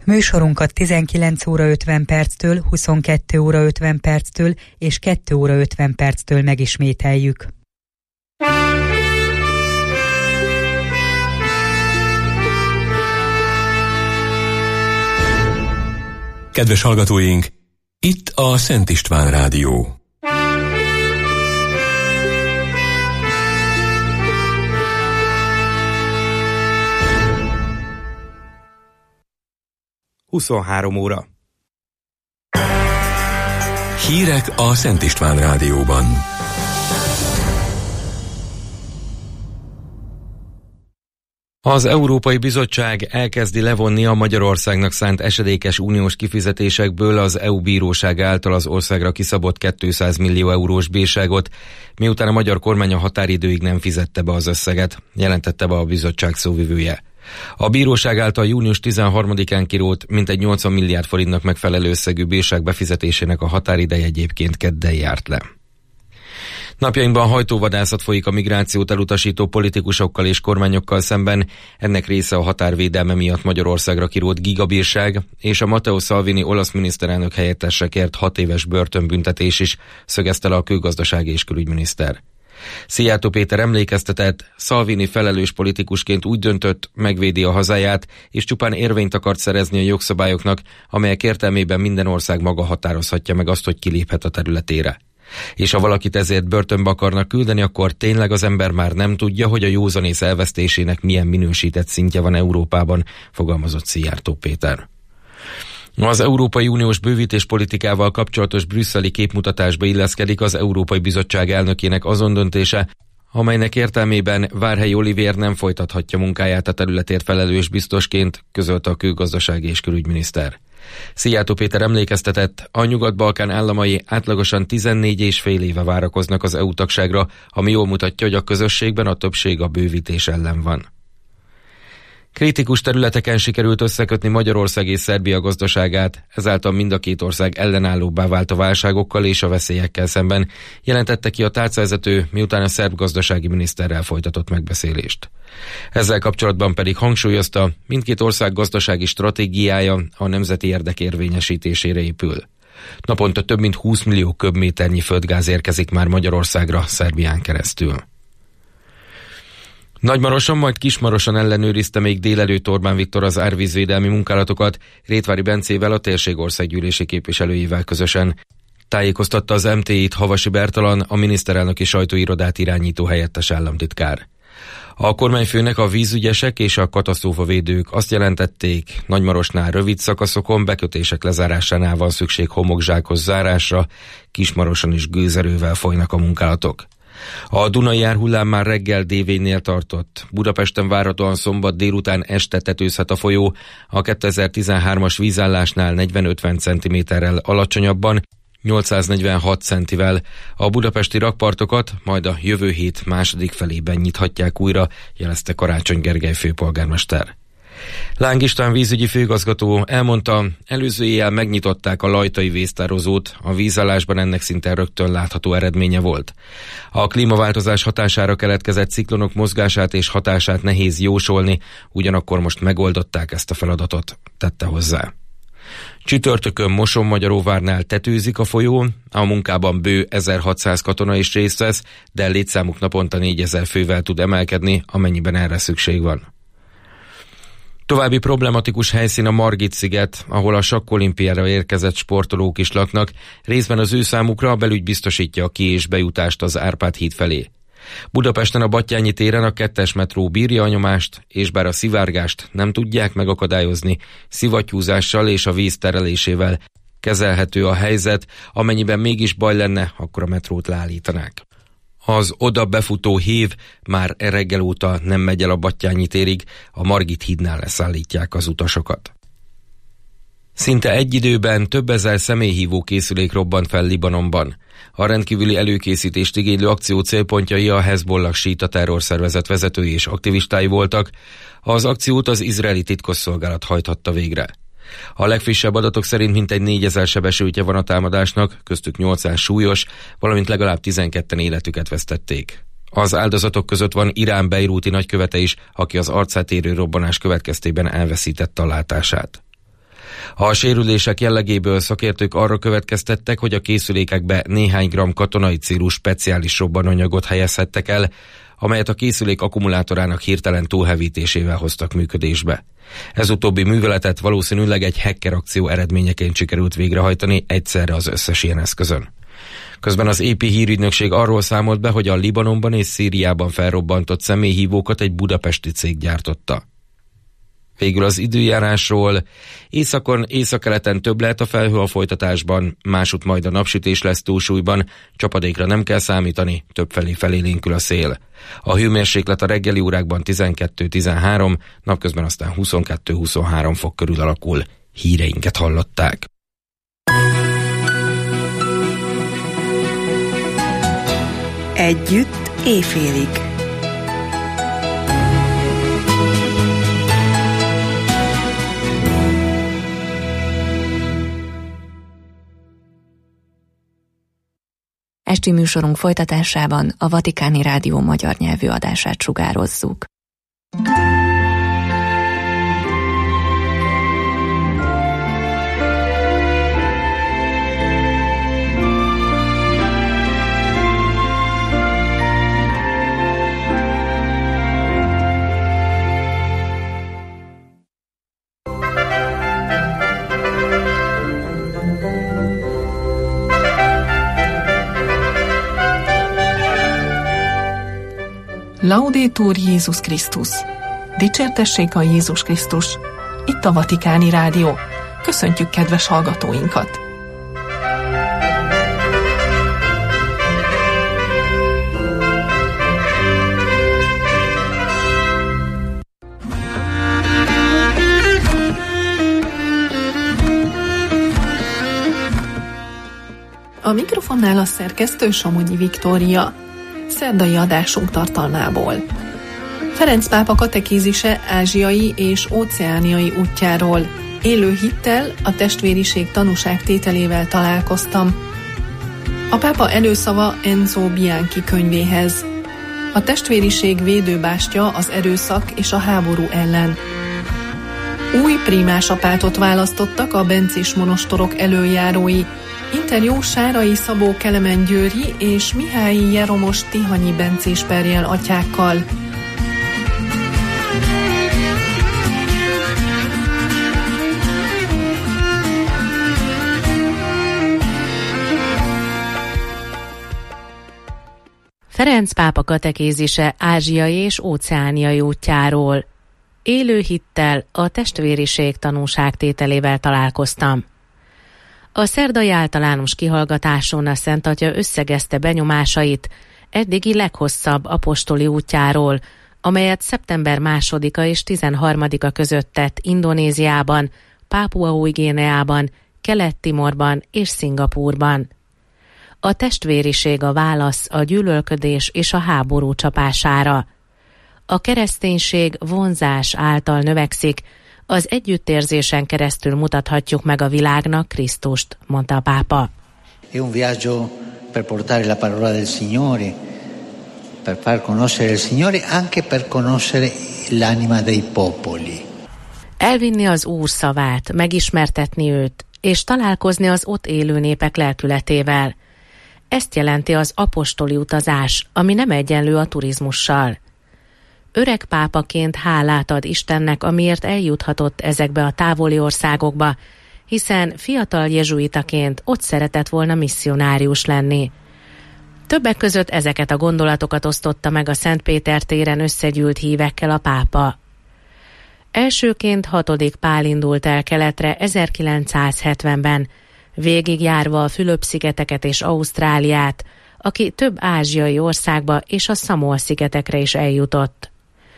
Műsorunkat 19 óra 50 perctől, 22 óra 50 perctől és 2 óra 50 perctől megismételjük. Kedves hallgatóink, itt a Szent István Rádió. (23 óra). Hírek a Szent István Rádióban. Az Európai Bizottság elkezdi levonni a Magyarországnak szánt esedékes uniós kifizetésekből az EU bíróság által az országra kiszabott 200 millió eurós bírságot, miután a magyar kormány a határidőig nem fizette be az összeget, jelentette be a bizottság szóvivője. A bíróság által június 13-án kirólt mintegy 80 milliárd forintnak megfelelő összegű bírság befizetésének a határideje egyébként kedden járt le. Napjainkban hajtóvadászat folyik a migrációt elutasító politikusokkal és kormányokkal szemben, ennek része a határvédelme miatt Magyarországra kirólt gigabírság, és a Matteo Salvini olasz miniszterelnök helyettesre kért 6 éves börtönbüntetés is, szögezte le a külgazdasági és külügyminiszter. Szijjártó Péter emlékeztetett, Salvini felelős politikusként úgy döntött, megvédi a hazáját, és csupán érvényt akart szerezni a jogszabályoknak, amelyek értelmében minden ország maga határozhatja meg azt, hogy kiléphet a területére. És ha valakit ezért börtönbe akarnak küldeni, akkor tényleg az ember már nem tudja, hogy a józanész elvesztésének milyen minősített szintje van Európában, fogalmazott Szijjártó Péter. Az Európai Uniós bővítéspolitikával kapcsolatos brüsszeli képmutatásba illeszkedik az Európai Bizottság elnökének azon döntése, amelynek értelmében Várhelyi Olivér nem folytathatja munkáját a területért felelős biztosként, közölte a külgazdasági és külügyminiszter. Szijjártó Péter emlékeztetett, a Nyugat-Balkán államai átlagosan 14,5 éve várakoznak az EU tagságra, ami jól mutatja, hogy a közösségben a többség a bővítés ellen van. Kritikus területeken sikerült összekötni Magyarország és Szerbia gazdaságát, ezáltal mind a két ország ellenállóbbá vált a válságokkal és a veszélyekkel szemben, jelentette ki a tárcavezető, miután a szerb gazdasági miniszterrel folytatott megbeszélést. Ezzel kapcsolatban pedig hangsúlyozta, mindkét ország gazdasági stratégiája a nemzeti érdek érvényesítésére épül. Naponta több mint 20 millió köbméternyi földgáz érkezik már Magyarországra Szerbián keresztül. Nagymaroson, majd Kismaroson ellenőrizte még délelőtt Orbán Viktor az árvízvédelmi munkálatokat Rétvári Bencével, a térség országgyűlési képviselőivel közösen. Tájékoztatta az MTI-t Havasi Bertalan, a miniszterelnöki sajtóirodát irányító helyettes államtitkár. A kormányfőnek a vízügyesek és a katasztrófavédők azt jelentették, Nagymarosnál rövid szakaszokon bekötések lezárásánál van szükség homokzsákos zárásra, Kismaroson is gőzerővel folynak a munkálatok. A Dunai árhullám már reggel DV-nél tartott. Budapesten várhatóan szombat délután este tetőzhet a folyó, a 2013-as vízállásnál 40-50 cm-rel alacsonyabban, 846 centivel. A budapesti rakpartokat majd a jövő hét második felében nyithatják újra, jelezte Karácsony Gergely főpolgármester. Láng István vízügyi főigazgató elmondta, előző éjjel megnyitották a lajtai víztározót, a vízállásban ennek szinte rögtön látható eredménye volt. A klímaváltozás hatására keletkezett ciklonok mozgását és hatását nehéz jósolni, ugyanakkor most megoldották ezt a feladatot, tette hozzá. Csütörtökön Moson-Magyaróvárnál tetőzik a folyó, a munkában bő 1600 katona is részt vesz, de létszámuk naponta 4000 fővel tud emelkedni, amennyiben erre szükség van. További problematikus helyszín a Margit-sziget, ahol a sakkolimpiára érkezett sportolók is laknak, részben az ő számukra a belügy biztosítja a ki- és bejutást az Árpád híd felé. Budapesten a Battyányi téren a 2-es metró bírja a nyomást, és bár a szivárgást nem tudják megakadályozni, szivattyúzással és a víz terelésével kezelhető a helyzet, amennyiben mégis baj lenne, akkor a metrót leállítanák. Az oda befutó hév már reggel óta nem megy el a Battyányi térig, a Margit hídnál leszállítják az utasokat. Szinte egy időben több ezer személyhívó készülék robbant fel Libanonban. A rendkívüli előkészítést igénylő akció célpontjai a Hezbollah síita terrorszervezet vezetői és aktivistái voltak. Az akciót az izraeli titkosszolgálat hajthatta végre. A legfrissebb adatok szerint mintegy 4000 sebesültje van a támadásnak, köztük 800 súlyos, valamint legalább 12-en életüket vesztették. Az áldozatok között van Irán bejrúti nagykövete is, aki az arcát érő robbanás következtében elveszítette a látását. A sérülések jellegéből szakértők arra következtettek, hogy a készülékekbe néhány gramm katonai célú speciális robbanóanyagot helyezhettek el, amelyet a készülék akkumulátorának hirtelen túlhevítésével hoztak működésbe. Ez utóbbi műveletet valószínűleg egy hacker akció eredményeként sikerült végrehajtani egyszerre az összes ilyen eszközön. Közben az AP hírügynökség arról számolt be, hogy a Libanonban és Szíriában felrobbantott személyhívókat egy budapesti cég gyártotta. Végül az időjárásról: északon, északkeleten több lehet a felhő a folytatásban, másutt majd a napsütés lesz túlsúlyban, csapadékra nem kell számítani, többfelé felélénkül a szél. A hőmérséklet a reggeli órákban 12-13, napközben aztán 22-23 fok körül alakul. Híreinket hallották. Együtt éjfélig. Esti műsorunk folytatásában a Vatikáni Rádió magyar nyelvű adását sugározzuk. Laudetur Jézus Krisztus! Dicsértessék a Jézus Krisztus! Itt a Vatikáni Rádió. Köszöntjük kedves hallgatóinkat! A mikrofonnál a szerkesztő Somogyi Viktória. Szerdai adásunk tartalmából: Ferenc pápa katekézise ázsiai és óceániai útjáról. Élő hittel, a testvériség tanúságtételével találkoztam. A pápa előszava Enzo Bianchi könyvéhez. A testvériség védőbástya az erőszak és a háború ellen. Új prímásapátot választottak a bencés monostorok elöljárói. Interjú Sárai Szabó Kelemen Győri és Mihályi Jeromos Tihanyi bencés perjel atyákkal. Ferenc pápa katekézise ázsiai és óceániai útjáról. Élő hittel, a testvériség tanúságtételével találkoztam. A szerdai általános kihallgatáson a Szent Atya összegezte benyomásait eddigi leghosszabb apostoli útjáról, amelyet szeptember 2-a és 13-a között tett Indonéziában, Pápua Új-Guineában, Kelet-Timorban és Szingapúrban. A testvériség a válasz a gyűlölködés és a háború csapására. A kereszténység vonzás által növekszik, az együttérzésen keresztül mutathatjuk meg a világnak Krisztust, mondta a pápa. È un viaggio per portare la parola del Signore, per far conoscere il Signore, anche per conoscere l'anima dei popoli. Elvinni az Úr szavát, megismertetni őt, és találkozni az ott élő népek lelkületével. Ezt jelenti az apostoli utazás, ami nem egyenlő a turizmussal. Öreg pápaként hálát ad Istennek, amiért eljuthatott ezekbe a távoli országokba, hiszen fiatal jezsuitaként ott szeretett volna misszionárius lenni. Többek között ezeket a gondolatokat osztotta meg a Szent Péter téren összegyűlt hívekkel a pápa. Elsőként 6. Pál indult el keletre 1970-ben, végigjárva a Fülöp-szigeteket és Ausztráliát, aki több ázsiai országba és a Szamol-szigetekre is eljutott.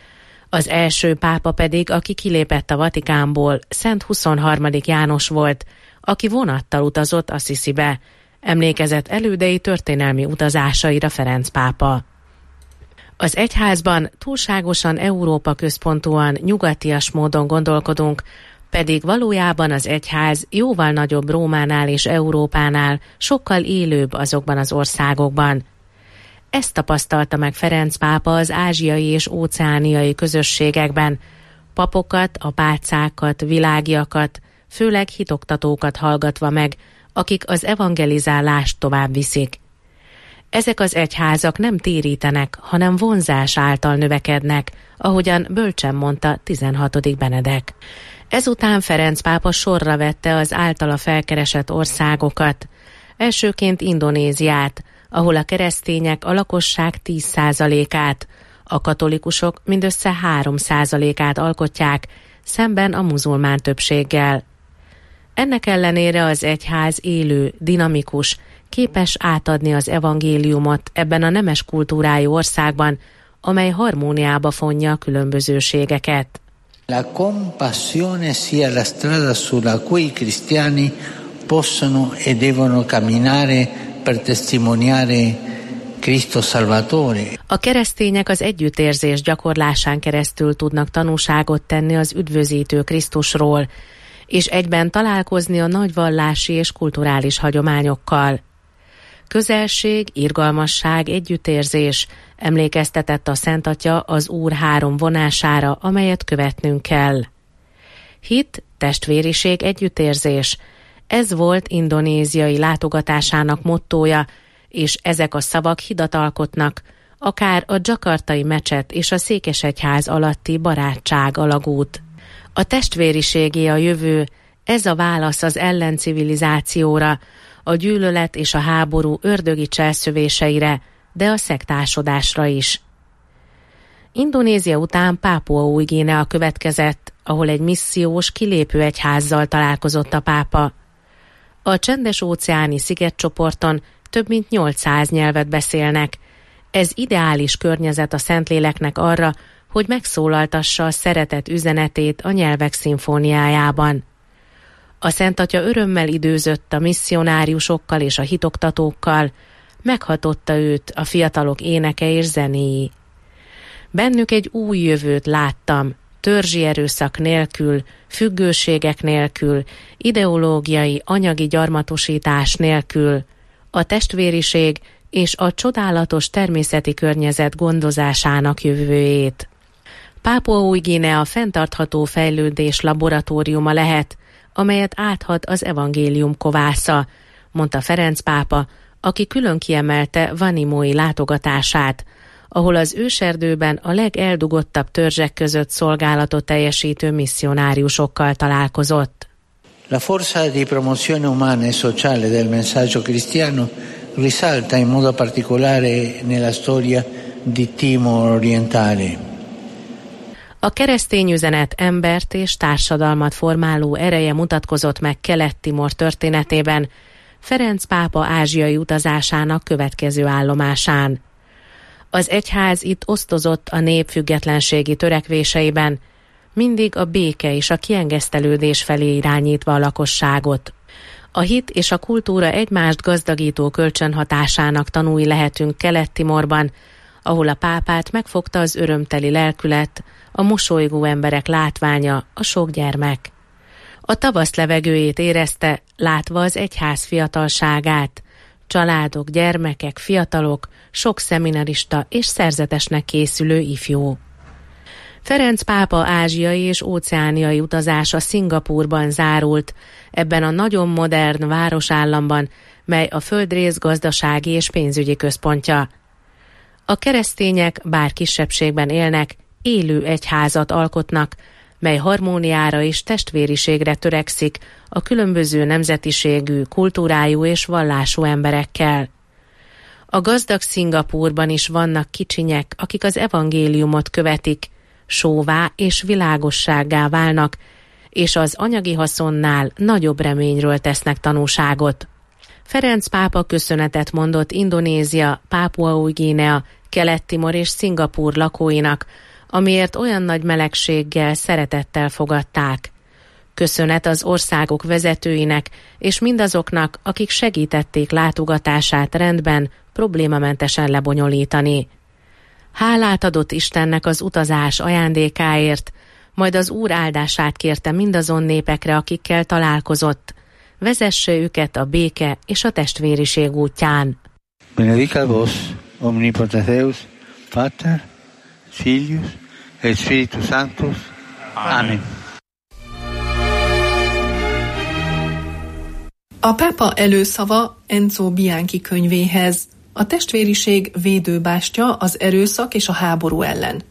Az első pápa pedig, aki kilépett a Vatikánból, Szent 23. János volt, aki vonattal utazott Assisibe, emlékezett elődei történelmi utazásaira Ferenc pápa. Az egyházban túlságosan Európa központúan nyugatias módon gondolkodunk, pedig valójában az egyház jóval nagyobb Rómánál és Európánál, sokkal élőbb azokban az országokban. Ezt tapasztalta meg Ferenc pápa az ázsiai és óceániai közösségekben. Papokat, apácákat, világiakat, főleg hitoktatókat hallgatva meg, akik az evangelizálást tovább viszik. Ezek az egyházak nem térítenek, hanem vonzás által növekednek, ahogyan bölcsen mondta 16. Benedek. Ezután Ferenc pápa sorra vette az általa felkeresett országokat. Elsőként Indonéziát, ahol a keresztények a lakosság 10%-át, a katolikusok mindössze 3%-át alkotják, szemben a muzulmán többséggel. Ennek ellenére az egyház élő, dinamikus, képes átadni az evangéliumot ebben a nemes kultúrájú országban, amely harmóniába fonja a különbözőségeket. La compassione sia la strada sulla cui i cristiani possono e devono camminare per testimoniare Cristo Salvatore. A keresztények az együttérzés gyakorlásán keresztül tudnak tanúságot tenni az üdvözítő Krisztusról, és egyben találkozni a nagy vallási és kulturális hagyományokkal. Közelség, irgalmasság, együttérzés emlékeztetett a Szent Atya az Úr 3 vonására, amelyet követnünk kell. Hit, testvériség, együttérzés. Ez volt indonéziai látogatásának mottója, és ezek a szavak hidat alkotnak, akár a dzsakartai mecset és a székesegyház alatti barátság alagút. A testvériségé a jövő, ez a válasz az ellencivilizációra, a gyűlölet és a háború ördögi cselszövéseire, de a szektásodásra is. Indonézia után Pápua Új-Guinea következett, ahol egy missziós, kilépő egyházzal találkozott a pápa. A csendes-óceáni szigetcsoporton több mint 800 nyelvet beszélnek. Ez ideális környezet a Szentléleknek arra, hogy megszólaltassa a szeretet üzenetét a nyelvek szimfóniájában. A Szent Atya örömmel időzött a misszionáriusokkal és a hitoktatókkal, meghatotta őt a fiatalok éneke és zenéi. Bennük egy új jövőt láttam, törzsi erőszak nélkül, függőségek nélkül, ideológiai, anyagi gyarmatosítás nélkül, a testvériség és a csodálatos természeti környezet gondozásának jövőjét. Pápua Új-Guinea fenntartható fejlődés laboratóriuma lehet, amelyet áthat az evangélium kovásza, mondta Ferenc pápa, aki külön kiemelte Vanimoi látogatását, ahol az őserdőben a legeldugottabb törzsek között szolgálatot teljesítő misszionáriusokkal találkozott. La forza di promozione umana e sociale del messaggio cristiano risalta in modo particolare nella storia di Timor Orientale. A keresztény üzenet embert és társadalmat formáló ereje mutatkozott meg Kelet-Timor történetében, Ferenc pápa ázsiai utazásának következő állomásán. Az egyház itt osztozott a nép függetlenségi törekvéseiben, mindig a béke és a kiengesztelődés felé irányítva a lakosságot. A hit és a kultúra egymást gazdagító kölcsönhatásának tanúi lehetünk Kelet-Timorban, ahol a pápát megfogta az örömteli lelkület, a mosolygó emberek látványa, a sok gyermek. A tavasz levegőjét érezte, látva az egyház fiatalságát, családok, gyermekek, fiatalok, sok szeminarista és szerzetesnek készülő ifjú. Ferenc pápa ázsiai és óceániai utazása Szingapúrban zárult, ebben a nagyon modern városállamban, mely a földrész gazdasági és pénzügyi központja. A keresztények, bár kisebbségben élnek, élő egyházat alkotnak, mely harmóniára és testvériségre törekszik a különböző nemzetiségű, kultúrájú és vallású emberekkel. A gazdag Szingapúrban is vannak kicsinyek, akik az evangéliumot követik, sóvá és világossággá válnak, és az anyagi haszonnál nagyobb reményről tesznek tanúságot. Ferenc pápa köszönetet mondott Indonézia, Pápua Új-Guinea, Kelet-Timor és Szingapúr lakóinak, amiért olyan nagy melegséggel, szeretettel fogadták. Köszönet az országok vezetőinek és mindazoknak, akik segítették látogatását rendben, problémamentesen lebonyolítani. Hálát adott Istennek az utazás ajándékáért, majd az Úr áldását kérte mindazon népekre, akikkel találkozott. Vezesse őket a béke és a testvériség útján. Benedicat vos, omnipotens Deus, Pater, Filius et Spiritus Sanctus. Amen. A pápa előszava Enzo Bianchi könyvéhez. A testvériség védőbástya az erőszak és a háború ellen.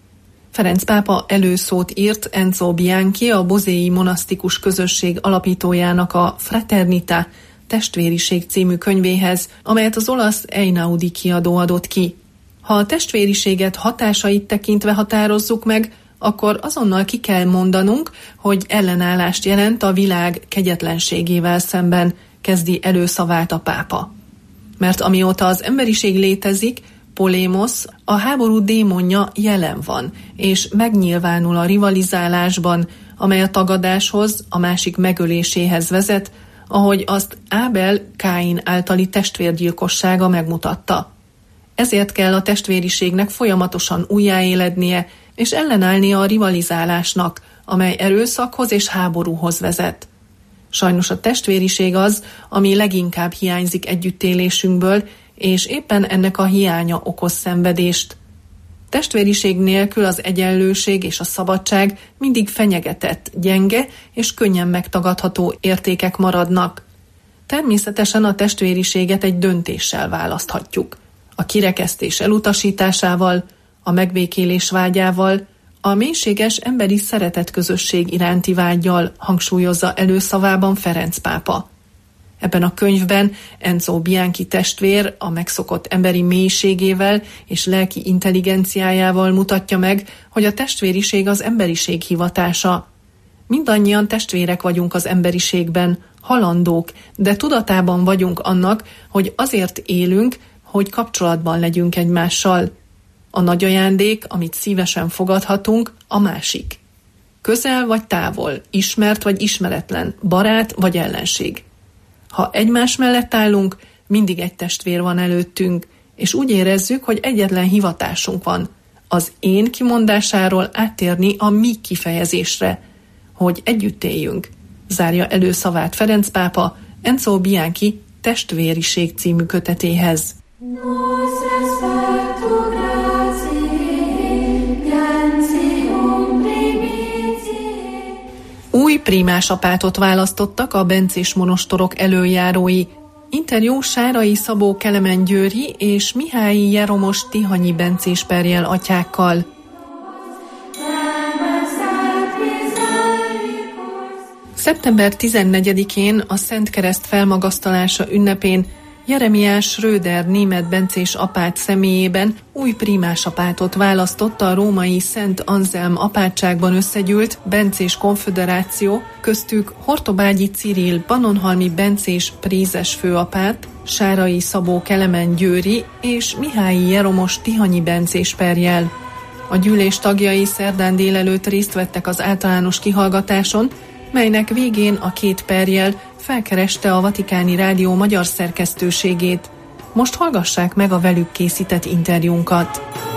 Ferenc pápa előszót írt Enzo Bianchi, a bozéi monasztikus közösség alapítójának a Fraternità, Testvériség című könyvéhez, amelyet az olasz Einaudi kiadó adott ki. Ha a testvériséget hatásait tekintve határozzuk meg, akkor azonnal ki kell mondanunk, hogy ellenállást jelent a világ kegyetlenségével szemben, kezdi előszavát a pápa. Mert amióta az emberiség létezik, polémosz, a háború démonja jelen van, és megnyilvánul a rivalizálásban, amely a tagadáshoz, a másik megöléséhez vezet, ahogy azt Ábel Káin általi testvérgyilkossága megmutatta. Ezért kell a testvériségnek folyamatosan újjáélednie, és ellenállnia a rivalizálásnak, amely erőszakhoz és háborúhoz vezet. Sajnos a testvériség az, ami leginkább hiányzik együttélésünkből, és éppen ennek a hiánya okoz szenvedést. Testvériség nélkül az egyenlőség és a szabadság mindig fenyegetett, gyenge és könnyen megtagadható értékek maradnak. Természetesen a testvériséget egy döntéssel választhatjuk. A kirekesztés elutasításával, a megbékélés vágyával, a mélységes emberi szeretetközösség iránti vággyal, hangsúlyozza előszavában Ferenc pápa. Ebben a könyvben Enzo Bianchi testvér a megszokott emberi mélységével és lelki intelligenciájával mutatja meg, hogy a testvériség az emberiség hivatása. Mindannyian testvérek vagyunk az emberiségben, halandók, de tudatában vagyunk annak, hogy azért élünk, hogy kapcsolatban legyünk egymással. A nagy ajándék, amit szívesen fogadhatunk, a másik. Közel vagy távol, ismert vagy ismeretlen, barát vagy ellenség. Ha egymás mellett állunk, mindig egy testvér van előttünk, és úgy érezzük, hogy egyetlen hivatásunk van, az én kimondásáról áttérni a mi kifejezésre, hogy együtt éljünk, zárja előszavát Ferenc pápa Enzo Bianchi Testvériség című kötetéhez. Új prímásapátot választottak a bencés monostorok előjárói. Interjú Sárai Szabó Kelemen Győri és Mihályi Jeromos Tihanyi bencés perjel atyákkal. Szeptember 14-én a Szent Kereszt felmagasztalása ünnepén Jeremiás Schröder német bencés apát személyében új prímásapátot választott a római Szent Anzelm apátságban összegyűlt bencés konföderáció, köztük Hortobágyi Cirill pannonhalmi bencés prézes főapát, Sárai Szabó Kelemen Győri és Mihályi Jeromos Tihanyi bencés perjel. A gyűlés tagjai szerdán délelőtt részt vettek az általános kihallgatáson, melynek végén a két perjel felkereste a Vatikáni Rádió magyar szerkesztőségét. Most hallgassák meg a velük készített interjúnkat.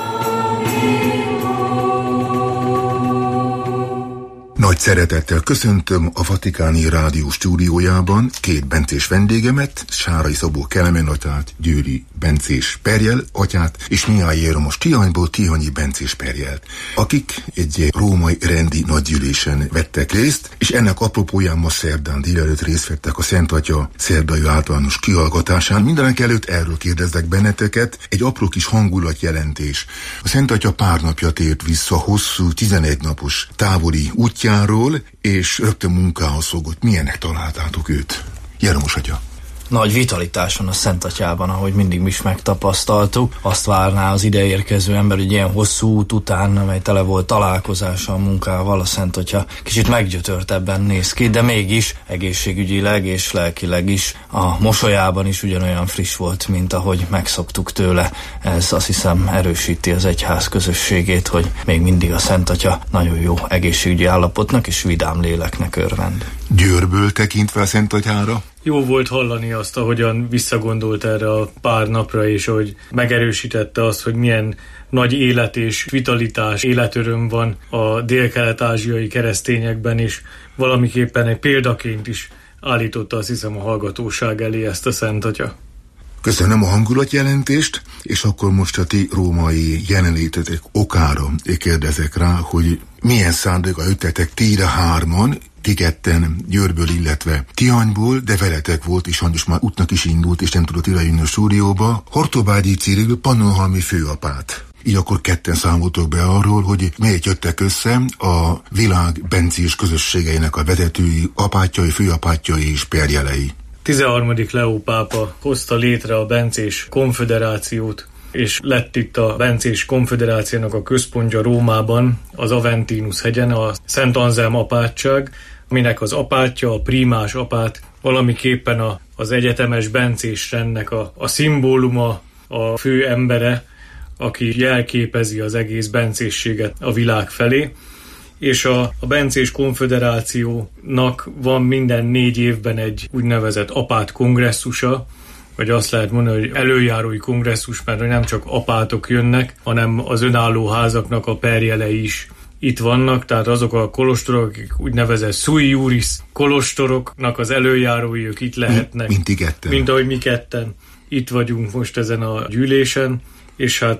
Nagy szeretettel köszöntöm a Vatikáni Rádió stúdiójában két bencés vendégemet, Sárai Szabó Kelemen atyát, Győri bencés perjel atyát, és Mihályi Jeromos Tihanyból Tihanyi bencés perjelt, akik egy római rendi nagygyűlésen vettek részt, és ennek apropóján ma szerdán délelőtt részt vettek a Szent Atya szerdai általános kihallgatásán. Mindenek előtt erről kérdezlek benneteket, egy apró kis hangulatjelentés. A Szent Atya pár napja tért vissza hosszú, 11 napos távoli útjáról, és rögtön munkához fogott. Milyennek találtátok őt? Jeromos atya. Nagy vitalitás van a Szent Atyában, ahogy mindig is megtapasztaltuk. Azt várná az ideérkező ember, hogy ilyen hosszú út után, amely tele volt találkozása a munkával, a Szent Atya kicsit meggyötörtebben néz ki, de mégis egészségügyileg és lelkileg is a mosolyában is ugyanolyan friss volt, mint ahogy megszoktuk tőle. Ez azt hiszem erősíti az egyház közösségét, hogy még mindig a Szent Atya nagyon jó egészségügyi állapotnak és vidám léleknek örvend. Győrből tekintve a Szent Atyára? Jó volt hallani azt, ahogyan visszagondolt erre a pár napra, és hogy megerősítette azt, hogy milyen nagy élet és vitalitás, életöröm van a délkelet-ázsiai keresztényekben, és valamiképpen egy példaként is állította, azt hiszem, a hallgatóság elé ezt a Szent Atya. Köszönöm a hangulatjelentést, és akkor most a ti római jelenlétetek okára kérdezek rá, hogy milyen szándéka jöttetek ti ide hárman, ti ketten Győrből, illetve Tihanyból, de veletek volt, és sajnos már útnak is indult, és nem tudott idejönni a stúdióba, Hortobágyi Cyril pannonhalmi főapát. Így akkor ketten számoltok be arról, hogy miért jöttek össze a világ bencés közösségeinek a vezetői, apátjai, főapátjai és perjelei. 13. Leó pápa hozta létre a bencés konföderációt, és lett itt a bencés konföderációnak a központja Rómában, az Aventinus hegyen, a Szent Anzelm apátság, aminek az apátja, a primás apát valamiképpen az egyetemes bencés rendnek a szimbóluma, a fő embere, aki jelképezi az egész bencésséget a világ felé. És a bencés konföderációnak van minden 4 évben egy úgynevezett apát kongresszusa, vagy azt lehet mondani, hogy előjárói kongresszus, mert nem csak apátok jönnek, hanem az önálló házaknak a perjelei is itt vannak, tehát azok a kolostorok, akik úgynevezett sui juris kolostoroknak az előjárói, ők itt lehetnek. Mint ahogy mi ketten itt vagyunk most ezen a gyűlésen, és hát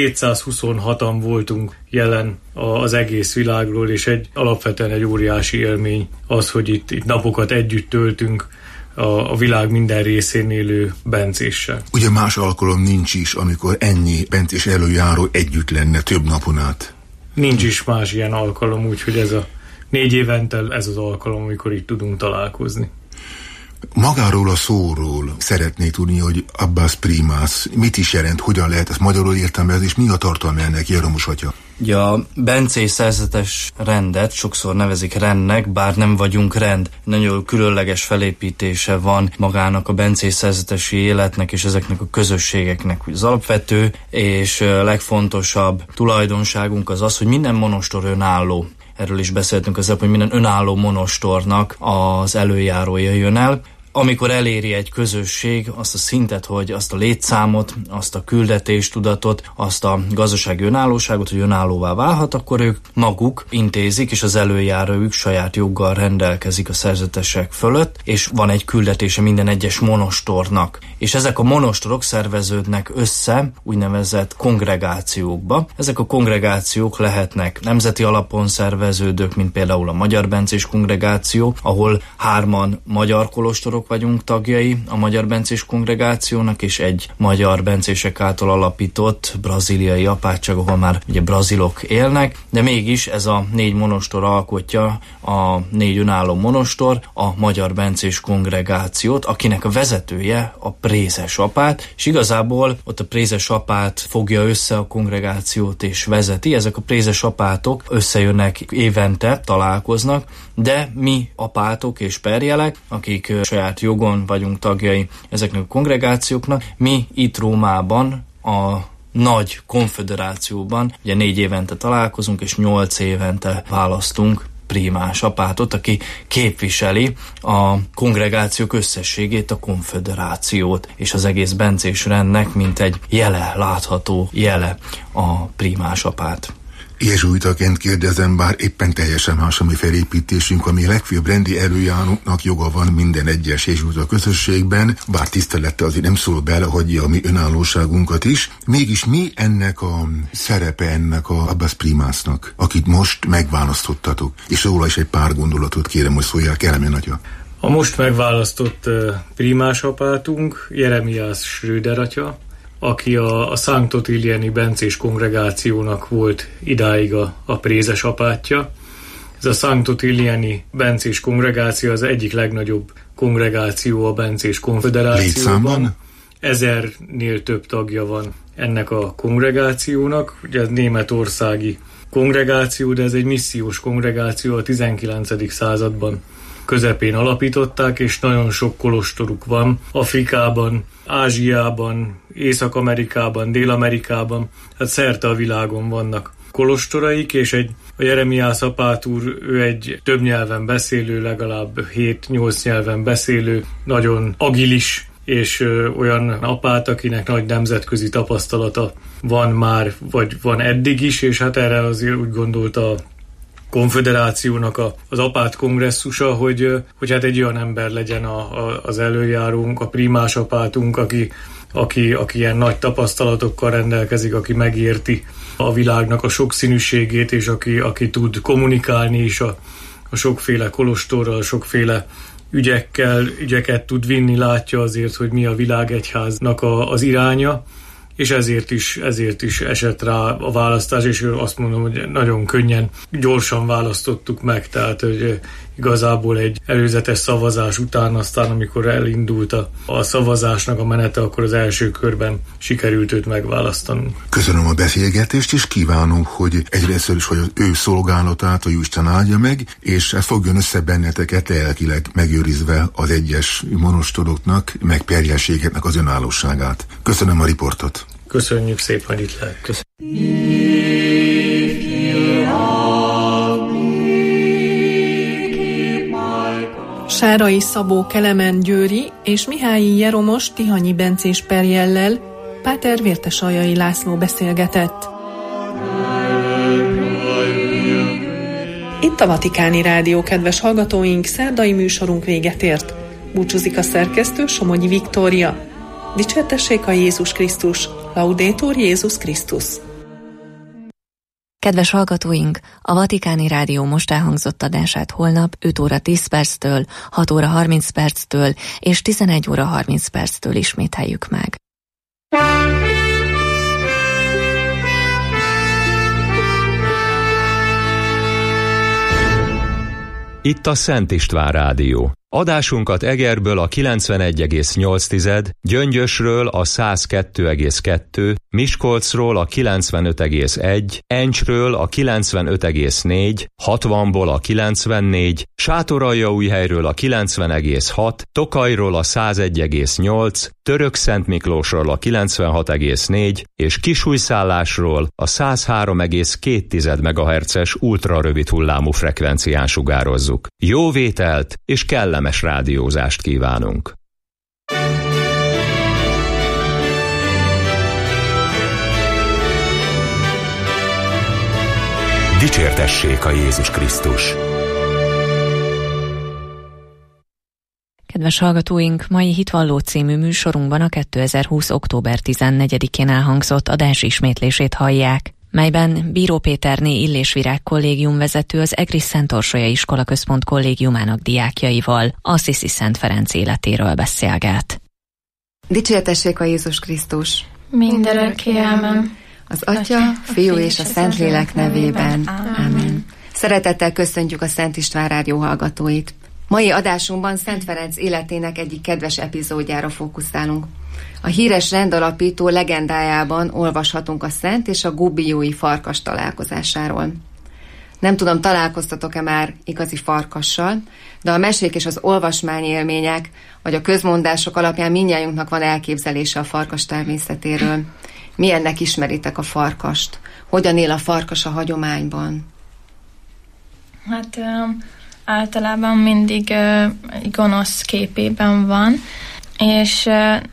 226-an voltunk jelen az egész világról, és alapvetően egy óriási élmény az, hogy itt napokat együtt töltünk a világ minden részén élő bencéssel. Ugye más alkalom nincs is, amikor ennyi bencés előjáró együtt lenne több napon át. Nincs is más ilyen alkalom, úgyhogy ez a 4 évente ez az alkalom, amikor itt tudunk találkozni. Magáról a szóról szeretné tudni, hogy Abbas Primas mit is jelent, hogyan lehet ezt magyarul értelmezni, és mi a tartalma ennek, Jeromos atya? Ja, a bencés szerzetes rendet sokszor nevezik rendnek, bár nem vagyunk rend. Nagyon különleges felépítése van magának a bencés szerzetesi életnek és ezeknek a közösségeknek. Az alapvető és legfontosabb tulajdonságunk az, hogy minden monostor önálló. Erről is beszéltünk az előbb, hogy minden önálló monostornak az előjárója jön el. Amikor eléri egy közösség azt a szintet, hogy azt a létszámot, azt a küldetéstudatot, azt a gazdasági önállóságot, hogy önállóvá válhat, akkor ők maguk intézik, és az előjárójuk saját joggal rendelkezik a szerzetesek fölött, és van egy küldetése minden egyes monostornak. És ezek a monostorok szerveződnek össze úgynevezett kongregációkba. Ezek a kongregációk lehetnek nemzeti alapon szerveződők, mint például a Magyar Bencés Kongregáció, ahol 3 magyar kolostorok vagyunk tagjai a Magyar Bencés Kongregációnak, és egy magyar bencések által alapított brazíliai apátság, ahol már ugye brazilok élnek, de mégis ez a 4 monostor alkotja a 4 önálló monostor, a Magyar Bencés Kongregációt, akinek a vezetője a prézes apát, és igazából ott a prézes apát fogja össze a kongregációt és vezeti. Ezek a prézes apátok összejönnek évente, találkoznak, de mi apátok és perjelek, akik saját jogon vagyunk tagjai ezeknek a kongregációknak, mi itt Rómában a nagy konföderációban ugye 4 évente találkozunk, és 8 évente választunk primás apátot, aki képviseli a kongregációk összességét, a konföderációt, és az egész bencés rendnek, mint egy jele, látható jele a primás apát. Jezsuitaként kérdezem, bár éppen teljesen más a mi felépítésünk, ami legfőbb rendi előjáróknak joga van minden egyes jezsuita közösségben, bár tisztelette azért nem szól bele, hagyja a mi önállóságunkat is. Mégis mi ennek a szerepe ennek a Abbas Primasnak, akit most megválasztottatok? És róla is egy pár gondolatot kérem, hogy szóljál, Kelemen atya. A most megválasztott primás apátunk Jeremiás Schröder atya, aki a Sankt Otilieni bencés kongregációnak volt idáig a prézes apátja. Ez a Sankt Otilieni bencés kongregáció az egyik legnagyobb kongregáció a bencés konföderációban. 1000-nél több tagja van ennek a kongregációnak. Ugye ez németországi kongregáció, de ez egy missziós kongregáció, a 19. században közepén alapították, és nagyon sok kolostoruk van Afrikában, Ázsiában, Észak-Amerikában, Dél-Amerikában, hát szerte a világon vannak kolostoraik, és a Jeremiás apát úr, ő egy több nyelven beszélő, legalább 7-8 nyelven beszélő, nagyon agilis, és olyan apát, akinek nagy nemzetközi tapasztalata van már, vagy van eddig is, és hát erre azért úgy gondolta a konföderációnak az apát kongresszusa, hogy hát egy olyan ember legyen az előjárónk, a primás apátunk, aki ilyen nagy tapasztalatokkal rendelkezik, aki megérti a világnak a sokszínűségét, és aki tud kommunikálni is a sokféle kolostorral, sokféle ügyeket tud vinni, látja azért, hogy mi a világegyháznak az iránya, és ezért is esett rá a választás, és azt mondom, hogy nagyon könnyen, gyorsan választottuk meg, tehát hogy igazából egy előzetes szavazás után, aztán amikor elindult a szavazásnak a menete, akkor az első körben sikerült őt megválasztanunk. Köszönöm a beszélgetést, és kívánom, hogy egyrészt is, hogy az ő szolgálatát a Jóisten áldja meg, és ez fogjon össze benneteket lelkileg megőrizve az egyes monostoroknak, meg perjelségeknek az önállóságát. Köszönöm a riportot. Köszönjük szépen, hogy itt lehet. Sárai Szabó Kelemen Győri és Mihályi Jeromos Tihanyi Bencés Perjellel Páter Vértesaljai László beszélgetett. Itt a Vatikáni Rádió, kedves hallgatóink, szerdai műsorunk véget ért. Búcsúzik a szerkesztő, Somogyi Viktória. Dicsértessék a Jézus Krisztus! Laudetur Jézus Krisztus! Kedves hallgatóink, a Vatikáni Rádió most elhangzott adását holnap 5 óra 10 perctől, 6 óra 30 perctől és 11 óra 30 perctől ismételjük meg. Itt a Szent István Rádió. Adásunkat Egerből a 91,8, Gyöngyösről a 102,2, Miskolcról a 95,1, Encsről a 95,4, 60-ból a 94, Sátoraljaújhelyről a 90,6, Tokajról a 101,8, Törökszentmiklósról a 96,4 és Kisújszállásról a 103,2 MHz-es ultrarövid hullámú frekvencián sugározzuk. Jó vételt és kellemes rádiózást kívánunk! Dicsértessék a Jézus Krisztus! Kedves hallgatóink, mai Hitvalló című műsorunkban a 2020. október 14-én elhangzott adás ismétlését hallják, melyben Bíró Péterné Illésvirág kollégium vezető az Egri Szent Orsolya Iskolaközpont kollégiumának diákjaival Assisi Szent Ferenc életéről beszélget. Dicsértessék a Jézus Krisztus! Mindörökké ámen. Az Atya, Fiú és a Szentlélek nevében. Ámen. Szeretettel köszöntjük a Szent István Rádió hallgatóit. Mai adásunkban Szent Ferenc életének egyik kedves epizódjára fókuszálunk. A híres rendalapító legendájában olvashatunk a szent és a gubbijói farkas találkozásáról. Nem tudom, találkoztatok-e már igazi farkassal, de a mesék és az olvasmányélmények, vagy a közmondások alapján mindnyájunknak van elképzelése a farkas természetéről. Milyennek ismeritek a farkast? Hogyan él a farkas a hagyományban? Hát általában mindig gonosz képében van, és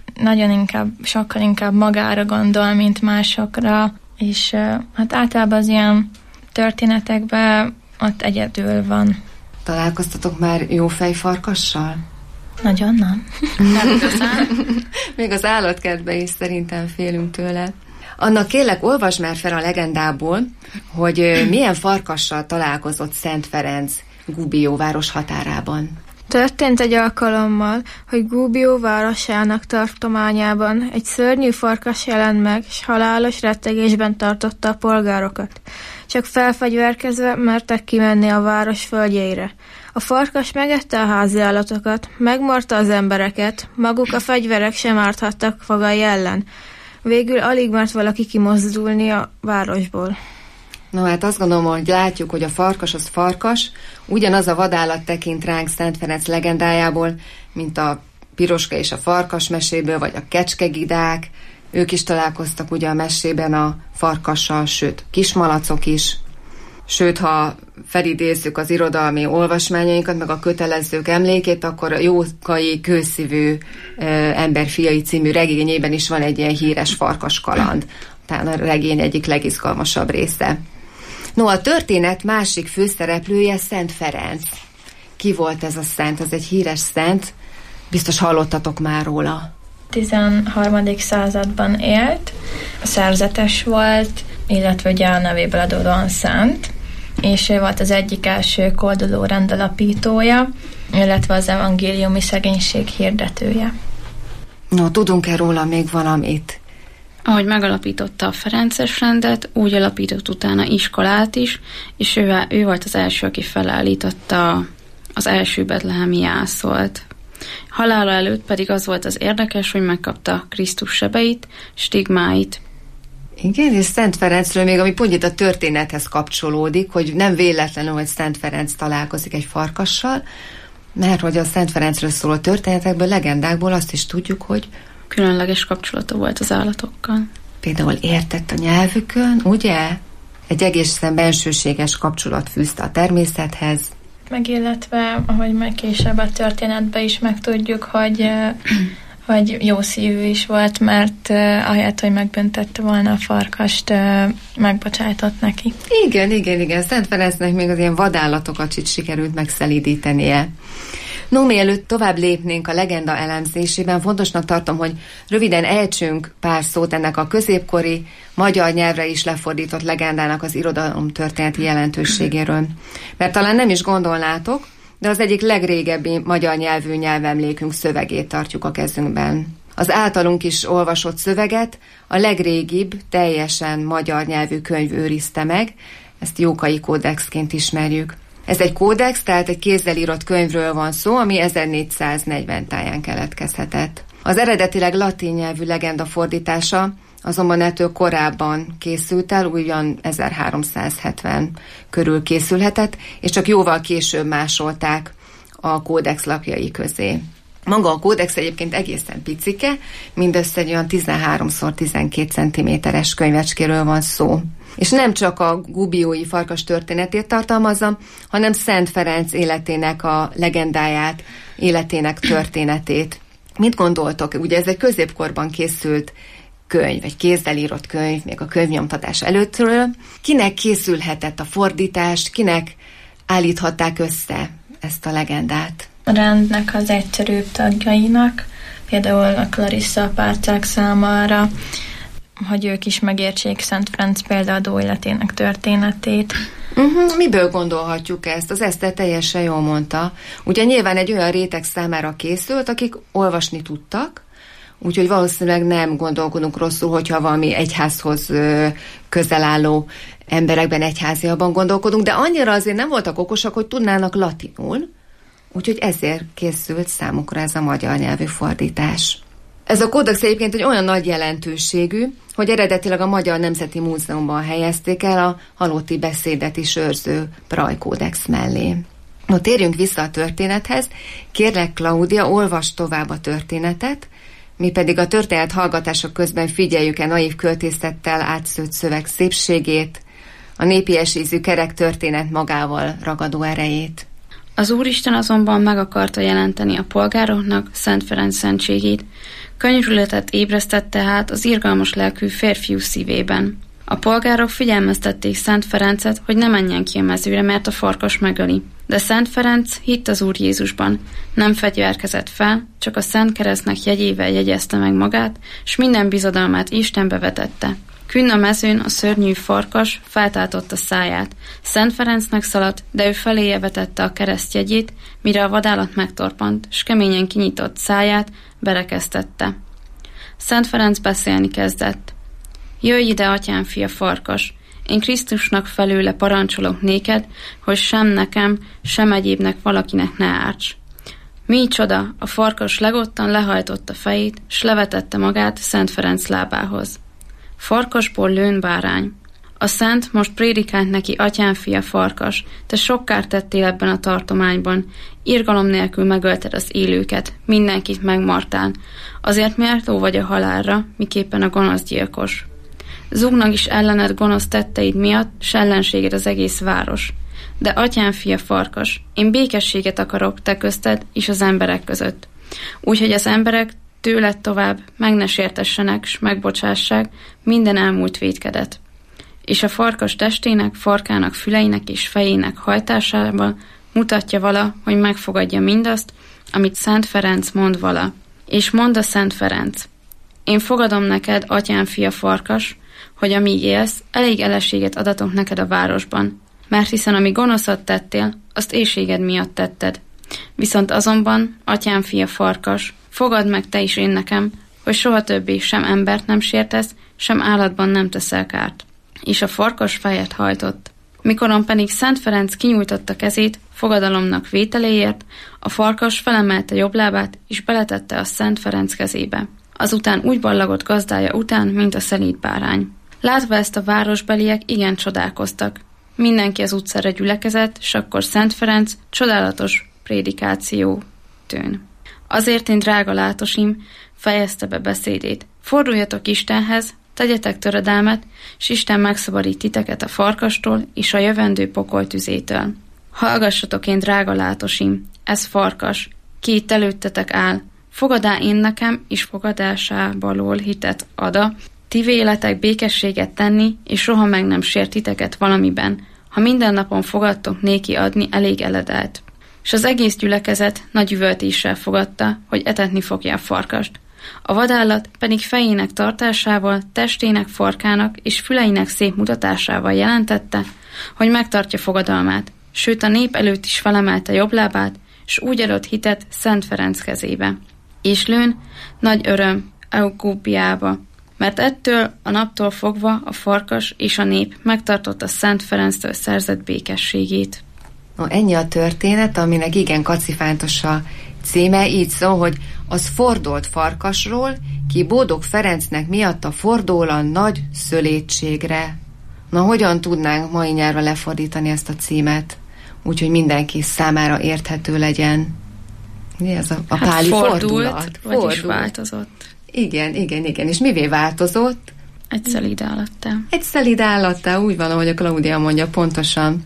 sokkal inkább magára gondol, mint másokra, és hát általában az ilyen történetekben ott egyedül van. Találkoztatok már jófej farkassal? Nagyon nem. Nem igazán. Még az állatkertben is szerintem félünk tőle. Annak kérlek, olvasd már fel a legendából, hogy milyen farkassal találkozott Szent Ferenc Gubbio város határában. Történt egy alkalommal, hogy Gubbio városának tartományában egy szörnyű farkas jelent meg, és halálos rettegésben tartotta a polgárokat. Csak felfegyverkezve mertek kimenni a város földjeire. A farkas megette a háziállatokat, megmarta az embereket, maguk a fegyverek sem árthattak fogai ellen. Végül alig mert valaki kimozdulni a városból. No hát azt gondolom, hogy látjuk, hogy a farkas az farkas, ugyanaz a vadállat tekint ránk Szent Ferenc legendájából, mint a piroska és a farkas meséből, vagy a kecskegidák. Ők is találkoztak ugye a mesében a farkassal, sőt kismalacok is. Sőt, ha felidézzük az irodalmi olvasmányainkat, meg a kötelezők emlékét, akkor a Jókai Kőszívű emberfiai című regényében is van egy ilyen híres farkas kaland. Talán a regény egyik legizgalmasabb része. No, a történet másik főszereplője Szent Ferenc. Ki volt ez a szent? Ez egy híres szent. Biztos hallottatok már róla. 13. században élt, szerzetes volt, illetve ugye a nevéből adódóan szent, és ő volt az egyik első kolduló rend alapítója, illetve az evangéliumi szegénység hirdetője. No, tudunk-e róla még valamit? Ahogy megalapította a ferences rendet, úgy alapított utána iskolát is, és ő volt az első, aki felállította az első betlehemi jászolt. Halála előtt pedig az volt az érdekes, hogy megkapta Krisztus sebeit, stigmáit. Igen, és Szent Ferencről még, ami pont itt a történethez kapcsolódik, hogy nem véletlenül, hogy Szent Ferenc találkozik egy farkassal, mert hogy a Szent Ferencről szóló történetekből, legendákból azt is tudjuk, hogy különleges kapcsolata volt az állatokkal. Például értett a nyelvükön, ugye? Egy egészen bensőséges kapcsolat fűzte a természethez. Meg illetve, ahogy meg később a történetben is megtudjuk, hogy jó szívű is volt, mert ahelyett, hogy megbüntette volna a farkast, megbocsájtott neki. Igen. Szent Ferencnek még az ilyen vadállatokat is sikerült megszelídítenie. No, mielőtt tovább lépnénk a legenda elemzésében, fontosnak tartom, hogy röviden ejtsünk pár szót ennek a középkori, magyar nyelvre is lefordított legendának az irodalomtörténeti jelentőségéről. Mert talán nem is gondolnátok, de az egyik legrégebbi magyar nyelvű nyelvemlékünk szövegét tartjuk a kezünkben. Az általunk is olvasott szöveget a legrégibb, teljesen magyar nyelvű könyv őrizte meg, ezt Jókai kódexként ismerjük. Ez egy kódex, tehát egy kézzel írott könyvről van szó, ami 1440 táján keletkezhetett. Az eredetileg latin nyelvű legenda fordítása azonban ettől korábban készült el, ugyan 1370 körül készülhetett, és csak jóval később másolták a kódex lapjai közé. Maga a kódex egyébként egészen picike, mindössze egy olyan 13x12 cm-es könyvecskéről van szó. És nem csak a gubiói farkas történetét tartalmazza, hanem Szent Ferenc életének a legendáját, életének történetét. Mit gondoltok? Ugye ez egy középkorban készült könyv, egy kézzel írott könyv, még a könyvnyomtatás előttről. Kinek készülhetett a fordítás, kinek állíthatták össze ezt a legendát? A rendnek az egyszerűbb tagjainak, például a Clarissa párcák számára, hogy ők is megértsék Szent Ferenc példaadó életének történetét. Miből gondolhatjuk ezt? Az Eszter teljesen jól mondta. Ugye nyilván egy olyan réteg számára készült, akik olvasni tudtak, úgyhogy valószínűleg nem gondolkodunk rosszul, hogyha valami egyházhoz közel álló emberekben, egyháziakban gondolkodunk, de annyira azért nem voltak okosak, hogy tudnának latinul, úgyhogy ezért készült számukra ez a magyar nyelvű fordítás. Ez a kódex egyébként egy olyan nagy jelentőségű, hogy eredetileg a Magyar Nemzeti Múzeumban helyezték el a halotti beszédet is őrző Praj kódex mellé. No, térjünk vissza a történethez. Kérlek, Klaudia, olvasd tovább a történetet, mi pedig a történet hallgatása közben figyeljük-e naív költészettel átszőtt szöveg szépségét, a népies ízű kerek történet magával ragadó erejét. Az Úristen azonban meg akarta jelenteni a polgároknak Szent Ferenc szentségét. Könyörületet ébresztett tehát az irgalmas lelkű férfiú szívében. A polgárok figyelmeztették Szent Ferencet, hogy ne menjen ki a mezőre, mert a farkas megöli. De Szent Ferenc hitt az Úr Jézusban, nem fegyverkezett fel, csak a Szent Keresztnek jegyével jegyezte meg magát, s minden bizodalmát Istenbe vetette. Künn a mezőn a szörnyű farkas feltátotta száját. Szent Ferencnek szaladt, de ő feléje vetette a keresztjegyét, mire a vadállat megtorpant, s keményen kinyitott száját, berekesztette. Szent Ferenc beszélni kezdett. Jöjj ide, atyám fia farkas! Én Krisztusnak felőle parancsolok néked, hogy sem nekem, sem egyébnek valakinek ne árts. Micsoda, a farkas legottan lehajtotta fejét, s levetette magát Szent Ferenc lábához. Farkasból lőn bárány. A szent most prédikált neki, atyám fia farkas, te sok kárt tettél ebben a tartományban, irgalom nélkül megölted az élőket, mindenkit megmartál, azért méltó vagy a halálra, miképpen a gonosz gyilkos. Zúgnak is ellened gonosz tetteid miatt, s ellenséged az egész város. De atyám fia farkas, én békességet akarok te közted és az emberek között. Úgyhogy az emberek tőled tovább meg ne sértessenek, s megbocsássák minden elmúlt vétkedet. És a farkas testének, farkának, füleinek és fejének hajtásával mutatja vala, hogy megfogadja mindazt, amit Szent Ferenc mond vala. És mond a Szent Ferenc: én fogadom neked, atyám fia farkas, hogy amíg élsz, elég eleséget adatok neked a városban. mert hiszen ami gonoszat tettél, azt éhséged miatt tetted. Viszont azonban, atyám fia farkas, fogadd meg te is én nekem, hogy soha többé sem embert nem sértesz, sem állatban nem teszel kárt. És a farkas fejet hajtott. Mikoron pedig Szent Ferenc kinyújtotta kezét fogadalomnak vételéért, a farkas felemelte jobb lábát, és beletette a Szent Ferenc kezébe. Azután úgy ballagott gazdája után, mint a szelíd bárány. Látva ezt a városbeliek igen csodálkoztak. Mindenki az utcára gyülekezett, s akkor Szent Ferenc csodálatos prédikáció tűn. Azért én, drága látosim, fejezte be beszédét. Forduljatok Istenhez, tegyetek töredelmet, s Isten megszabadít titeket a farkastól és a jövendő pokol tüzétől. Hallgassatok, én, drága látosim, ez farkas, ki itt előttetek áll. Fogadá én nekem, és fogadásábalól hitet ada, ti véletek békességet tenni, és soha meg nem sért titeket valamiben, ha minden napon fogadtok néki adni elég eledelt. És az egész gyülekezet nagy üvöltéssel fogadta, hogy etetni fogja a farkast. A vadállat pedig fejének tartásával, testének, farkának és füleinek szép mutatásával jelentette, hogy megtartja fogadalmát, sőt a nép előtt is felemelte jobb lábát, s úgy adott hitet Szent Ferenc kezébe. És lőn nagy öröm Eugóbiába, mert ettől a naptól fogva a farkas és a nép megtartotta Szent Ferenctől szerzett békességét. No, ennyi a történet, aminek igen kacifántos a címe, így szól, hogy az fordolt farkasról, ki Bódog Ferencnek miatta fordul a nagy szölétségre. Na, hogyan tudnánk mai nyelvre lefordítani ezt a címet, úgyhogy mindenki számára érthető legyen? Mi ez a páli fordulat? Vagyis változott. Igen. És mivé változott? Egy szelíd állattá. Egy szelíd állattá, úgy van, ahogy a Klaudia mondja, pontosan.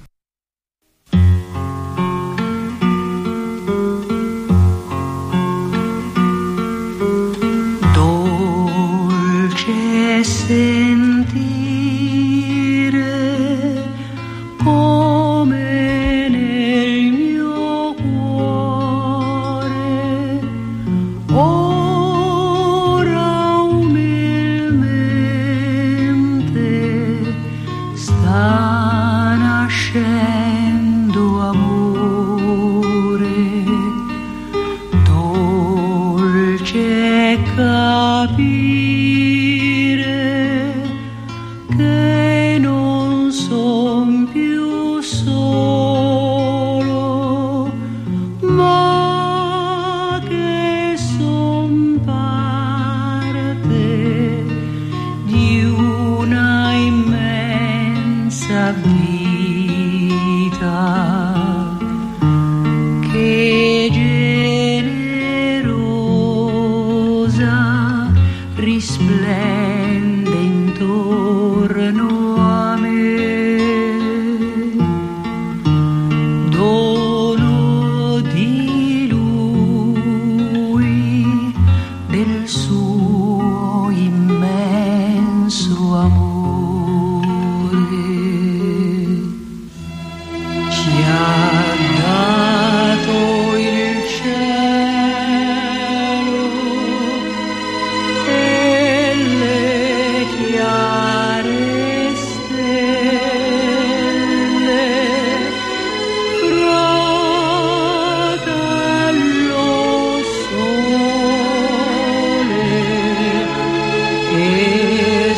Dolce sentire come nel mio cuore ora umilmente sta nascendo amore, dolce capire che non son più solo, ma che son parte di una immensa vita che generosa risplende intorno a me, dono di lui, del suo immenso amore. Ci ha dato il cielo e le chiare stelle, fratello sole e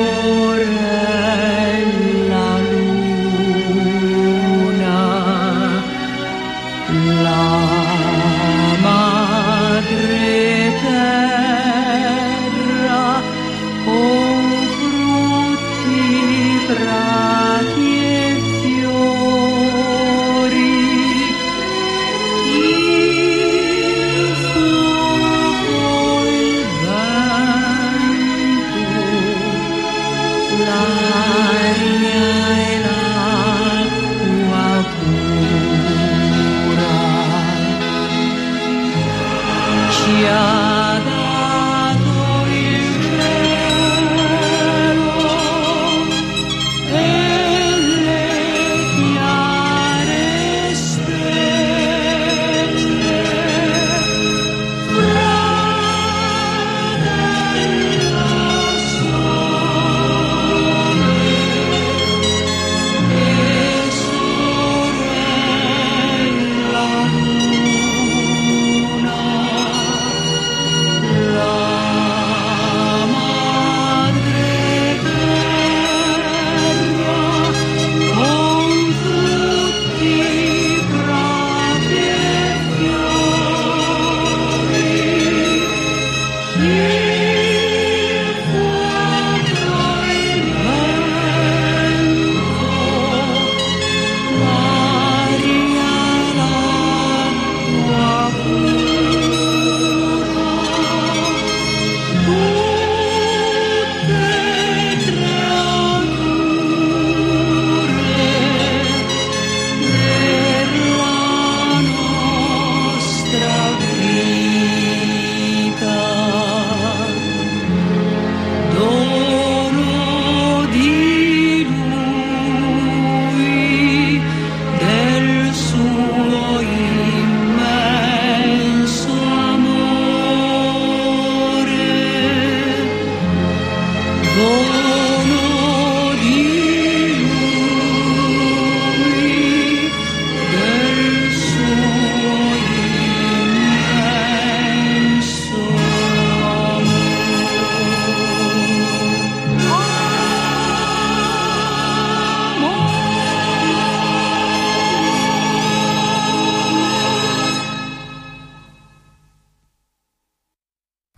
sorella luna, la madre terra con frutti, prati e fiori, il fuoco, il vento, l'aria e l'acqua pura. Ci ha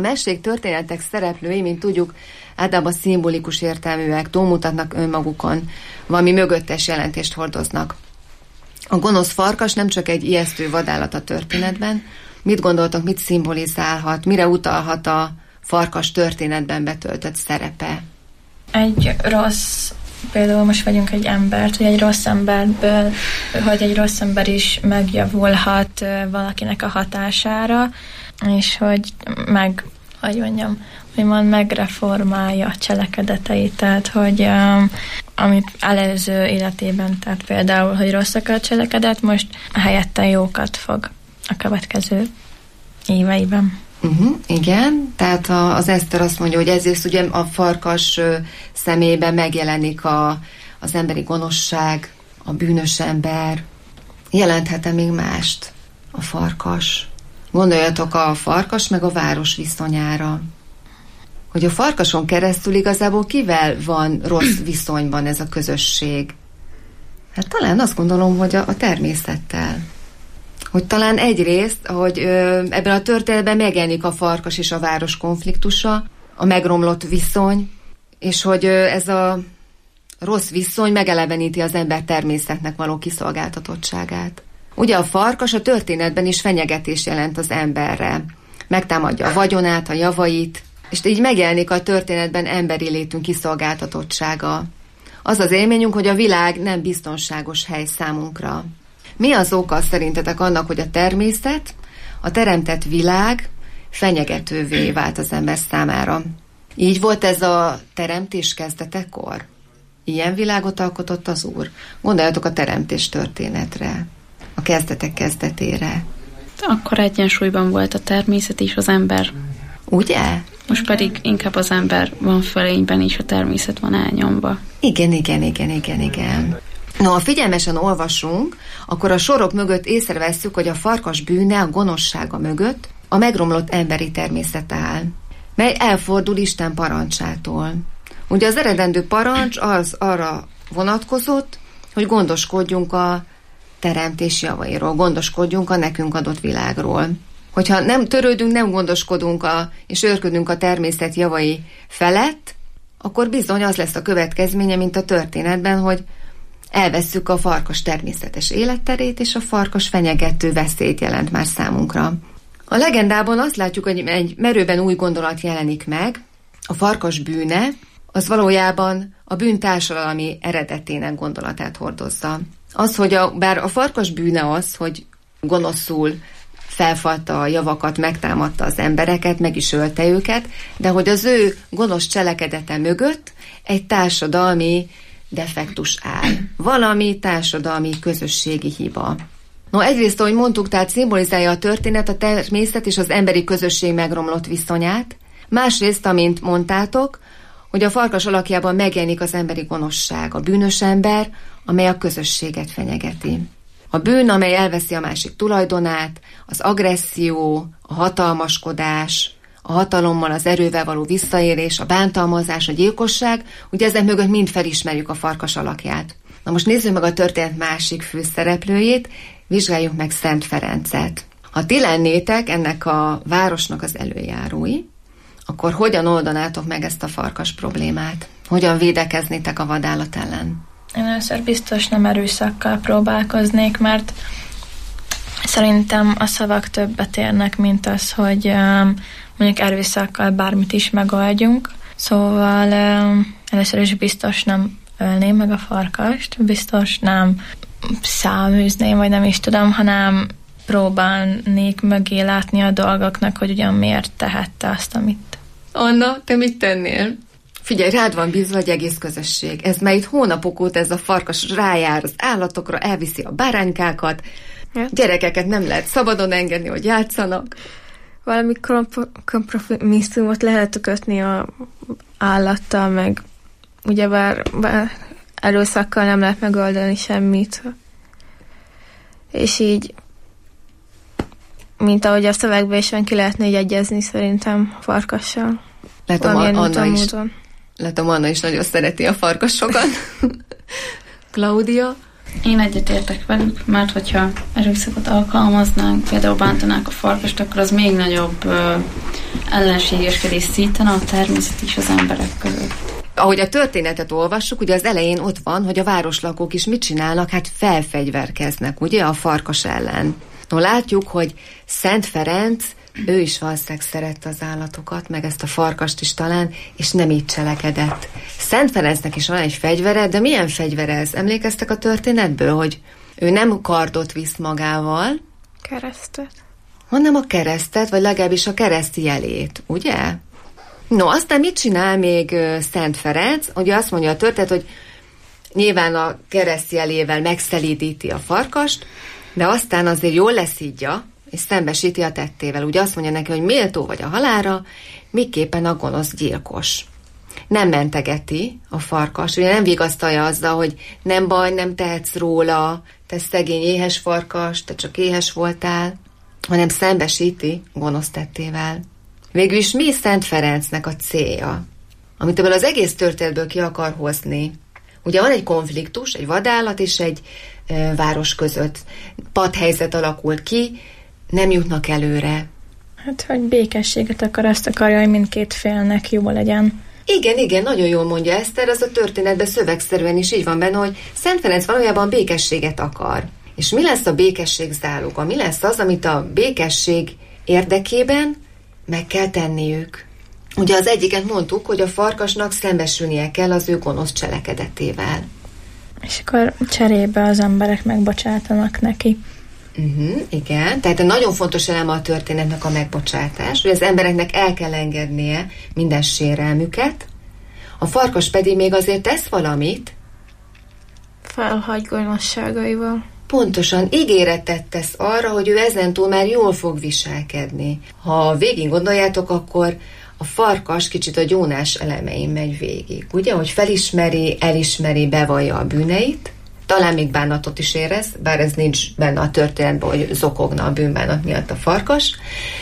A mesék, történetek szereplői, mint tudjuk, általában szimbolikus értelműek, túlmutatnak önmagukon, valami mögöttes jelentést hordoznak. A gonosz farkas nem csak egy ijesztő vadállat a történetben. Mit gondoltak, mit szimbolizálhat, mire utalhat a farkas történetben betöltött szerepe? Egy rossz, például most vagyunk egy embert, hogy egy rossz emberből, hogy egy rossz ember is megjavulhat valakinek a hatására, és hogy megreformálja a cselekedeteit, tehát hogy amit előző életében, tehát például, hogy rosszakat cselekedett, most helyette jókat fog a következő éveiben. Igen, tehát az Eszter azt mondja, hogy ezért ugye a farkas szemében megjelenik az emberi gonoszság, a bűnös ember. Jelenthet-e még mást a farkas? Gondoljatok a farkas meg a város viszonyára. Hogy a farkason keresztül igazából kivel van rossz viszonyban ez a közösség? Hát talán azt gondolom, hogy a természettel. Hogy talán egyrészt, hogy ebben a történetben megjelenik a farkas és a város konfliktusa, a megromlott viszony, és hogy ez a rossz viszony megeleveníti az ember természetnek való kiszolgáltatottságát. Ugye a farkas a történetben is fenyegetés jelent az emberre. Megtámadja a vagyonát, a javait, és így megjelenik a történetben emberi létünk kiszolgáltatottsága. Az az élményünk, hogy a világ nem biztonságos hely számunkra. Mi az oka szerintetek annak, hogy a természet, a teremtett világ fenyegetővé vált az ember számára? Így volt ez a teremtés kezdetekor? Ilyen világot alkotott az Úr? Gondoljatok a teremtés történetre, a kezdetek kezdetére. Akkor egyensúlyban volt a természet és az ember. Ugye? Most pedig inkább az ember van fölényben, és a természet van elnyomva. Igen. No, ha figyelmesen olvasunk, akkor a sorok mögött észrevesszük, hogy a farkas bűne, a gonoszsága mögött a megromlott emberi természet áll, mely elfordul Isten parancsától. Ugye az eredendő parancs az arra vonatkozott, hogy gondoskodjunk a teremtés javairól, gondoskodjunk a nekünk adott világról. Hogyha nem törődünk, nem gondoskodunk és őrködünk a természet javai felett, akkor bizony az lesz a következménye, mint a történetben, hogy elvesszük a farkas természetes életterét, és a farkas fenyegető veszélyt jelent már számunkra. A legendában azt látjuk, hogy egy merőben új gondolat jelenik meg, a farkas bűne, az valójában a bűn társadalmi eredetének gondolatát hordozza. Az, hogy bár a farkas bűne az, hogy gonoszul felfalta a javakat, megtámadta az embereket, meg is ölte őket, de hogy az ő gonosz cselekedete mögött egy társadalmi defektus áll. Valami társadalmi közösségi hiba. No, egyrészt, ahogy mondtuk, tehát szimbolizálja a történet a természet és az emberi közösség megromlott viszonyát. Másrészt, amint mondtátok, hogy a farkas alakjában megjelenik az emberi gonoszság, a bűnös ember, amely a közösséget fenyegeti. A bűn, amely elveszi a másik tulajdonát, az agresszió, a hatalmaskodás, a hatalommal, az erővel való visszaérés, a bántalmazás, a gyilkosság, ugye ezek mögött mind felismerjük a farkas alakját. Na most nézzük meg a történet másik főszereplőjét, vizsgáljuk meg Szent Ferencet. Ha ti lennétek ennek a városnak az előjárói, akkor hogyan oldanátok meg ezt a farkas problémát? Hogyan védekeznétek a vadállat ellen? Én először biztos nem erőszakkal próbálkoznék, mert szerintem a szavak többet érnek, mint az, hogy mondjuk erőszakkal bármit is megoldjunk. Szóval először is biztos nem ölném meg a farkast, biztos nem száműzném, vagy nem is tudom, hanem próbálnék mögé látni a dolgoknak, hogy ugyan miért tehette azt, amit. Anna, te mit tennél? Figyelj, rád van bízva egy egész közösség. Ez már itt hónapok óta ez a farkas rájár az állatokra, elviszi a báránykákat, gyerekeket nem lehet szabadon engedni, hogy játszanak. Valami kompromisszumot lehet kötni a állattal, meg ugyebár erőszakkal nem lehet megoldani semmit. És így, mint ahogy a szövegben is van, ki lehetne így egyezni szerintem farkassal. Látom, Anna is nagyon szereti a farkasokat. Claudia? Én egyetértek velük, mert hogyha erőszakot alkalmaznánk, például bántanák a farkast, akkor az még nagyobb ellenségeskedést szítene a természet és az emberek között. Ahogy a történetet olvassuk, ugye az elején ott van, hogy a városlakók is mit csinálnak, hát felfegyverkeznek, ugye, a farkas ellen. No, látjuk, hogy Szent Ferenc, ő is valószínűleg szerette az állatokat, meg ezt a farkast is talán, és nem így cselekedett. Szent Ferencnek is van egy fegyvere, de milyen fegyvere ez? Emlékeztek a történetből, hogy ő nem kardot visz magával, Keresztet. hanem a keresztet, vagy legalábbis a kereszt jelét, ugye? No, aztán mit csinál még Szent Ferenc? Ugye azt mondja a történet, hogy nyilván a kereszt jelével megszelídíti a farkast, de aztán azért jól leszídja, és szembesíti a tettével. Ugye azt mondja neki, hogy méltó vagy a halálra, miképpen a gonosz gyilkos. Nem mentegeti a farkas, ugye nem vigasztalja azzal, hogy nem baj, nem tehetsz róla, te szegény éhes farkas, te csak éhes voltál, hanem szembesíti gonosz tettével. Végül is mi Szent Ferencnek a célja? Amit ebből az egész történetből ki akar hozni. Ugye van egy konfliktus, egy vadállat és egy város között. Padhelyzet alakult ki, nem jutnak előre. Hát, hogy békességet akar, azt akarja, hogy mindkét félnek jó legyen. Igen, nagyon jól mondja Eszter, az a történetben szövegszerűen is így van benne, hogy Szent Ferenc valójában békességet akar. És mi lesz a békesség záloga? Mi lesz az, amit a békesség érdekében meg kell tenniük? Ugye az egyiket mondtuk, hogy a farkasnak szembesülnie kell az ő gonosz cselekedetével. És akkor cserébe az emberek megbocsátanak neki. Igen, tehát egy nagyon fontos eleme a történetnek a megbocsátás, hogy az embereknek el kell engednie minden sérelmüket, a farkas pedig még azért tesz valamit. Felhagy gonoszságaival. Pontosan, ígéretet tesz arra, hogy ő ezentúl már jól fog viselkedni. Ha végig gondoljátok, akkor a farkas kicsit a gyónás elemein megy végig. Ugye, hogy felismeri, elismeri, bevallja a bűneit, talán még bánatot is érez, bár ez nincs benne a történetben, hogy zokogna a bűnbánat miatt a farkas.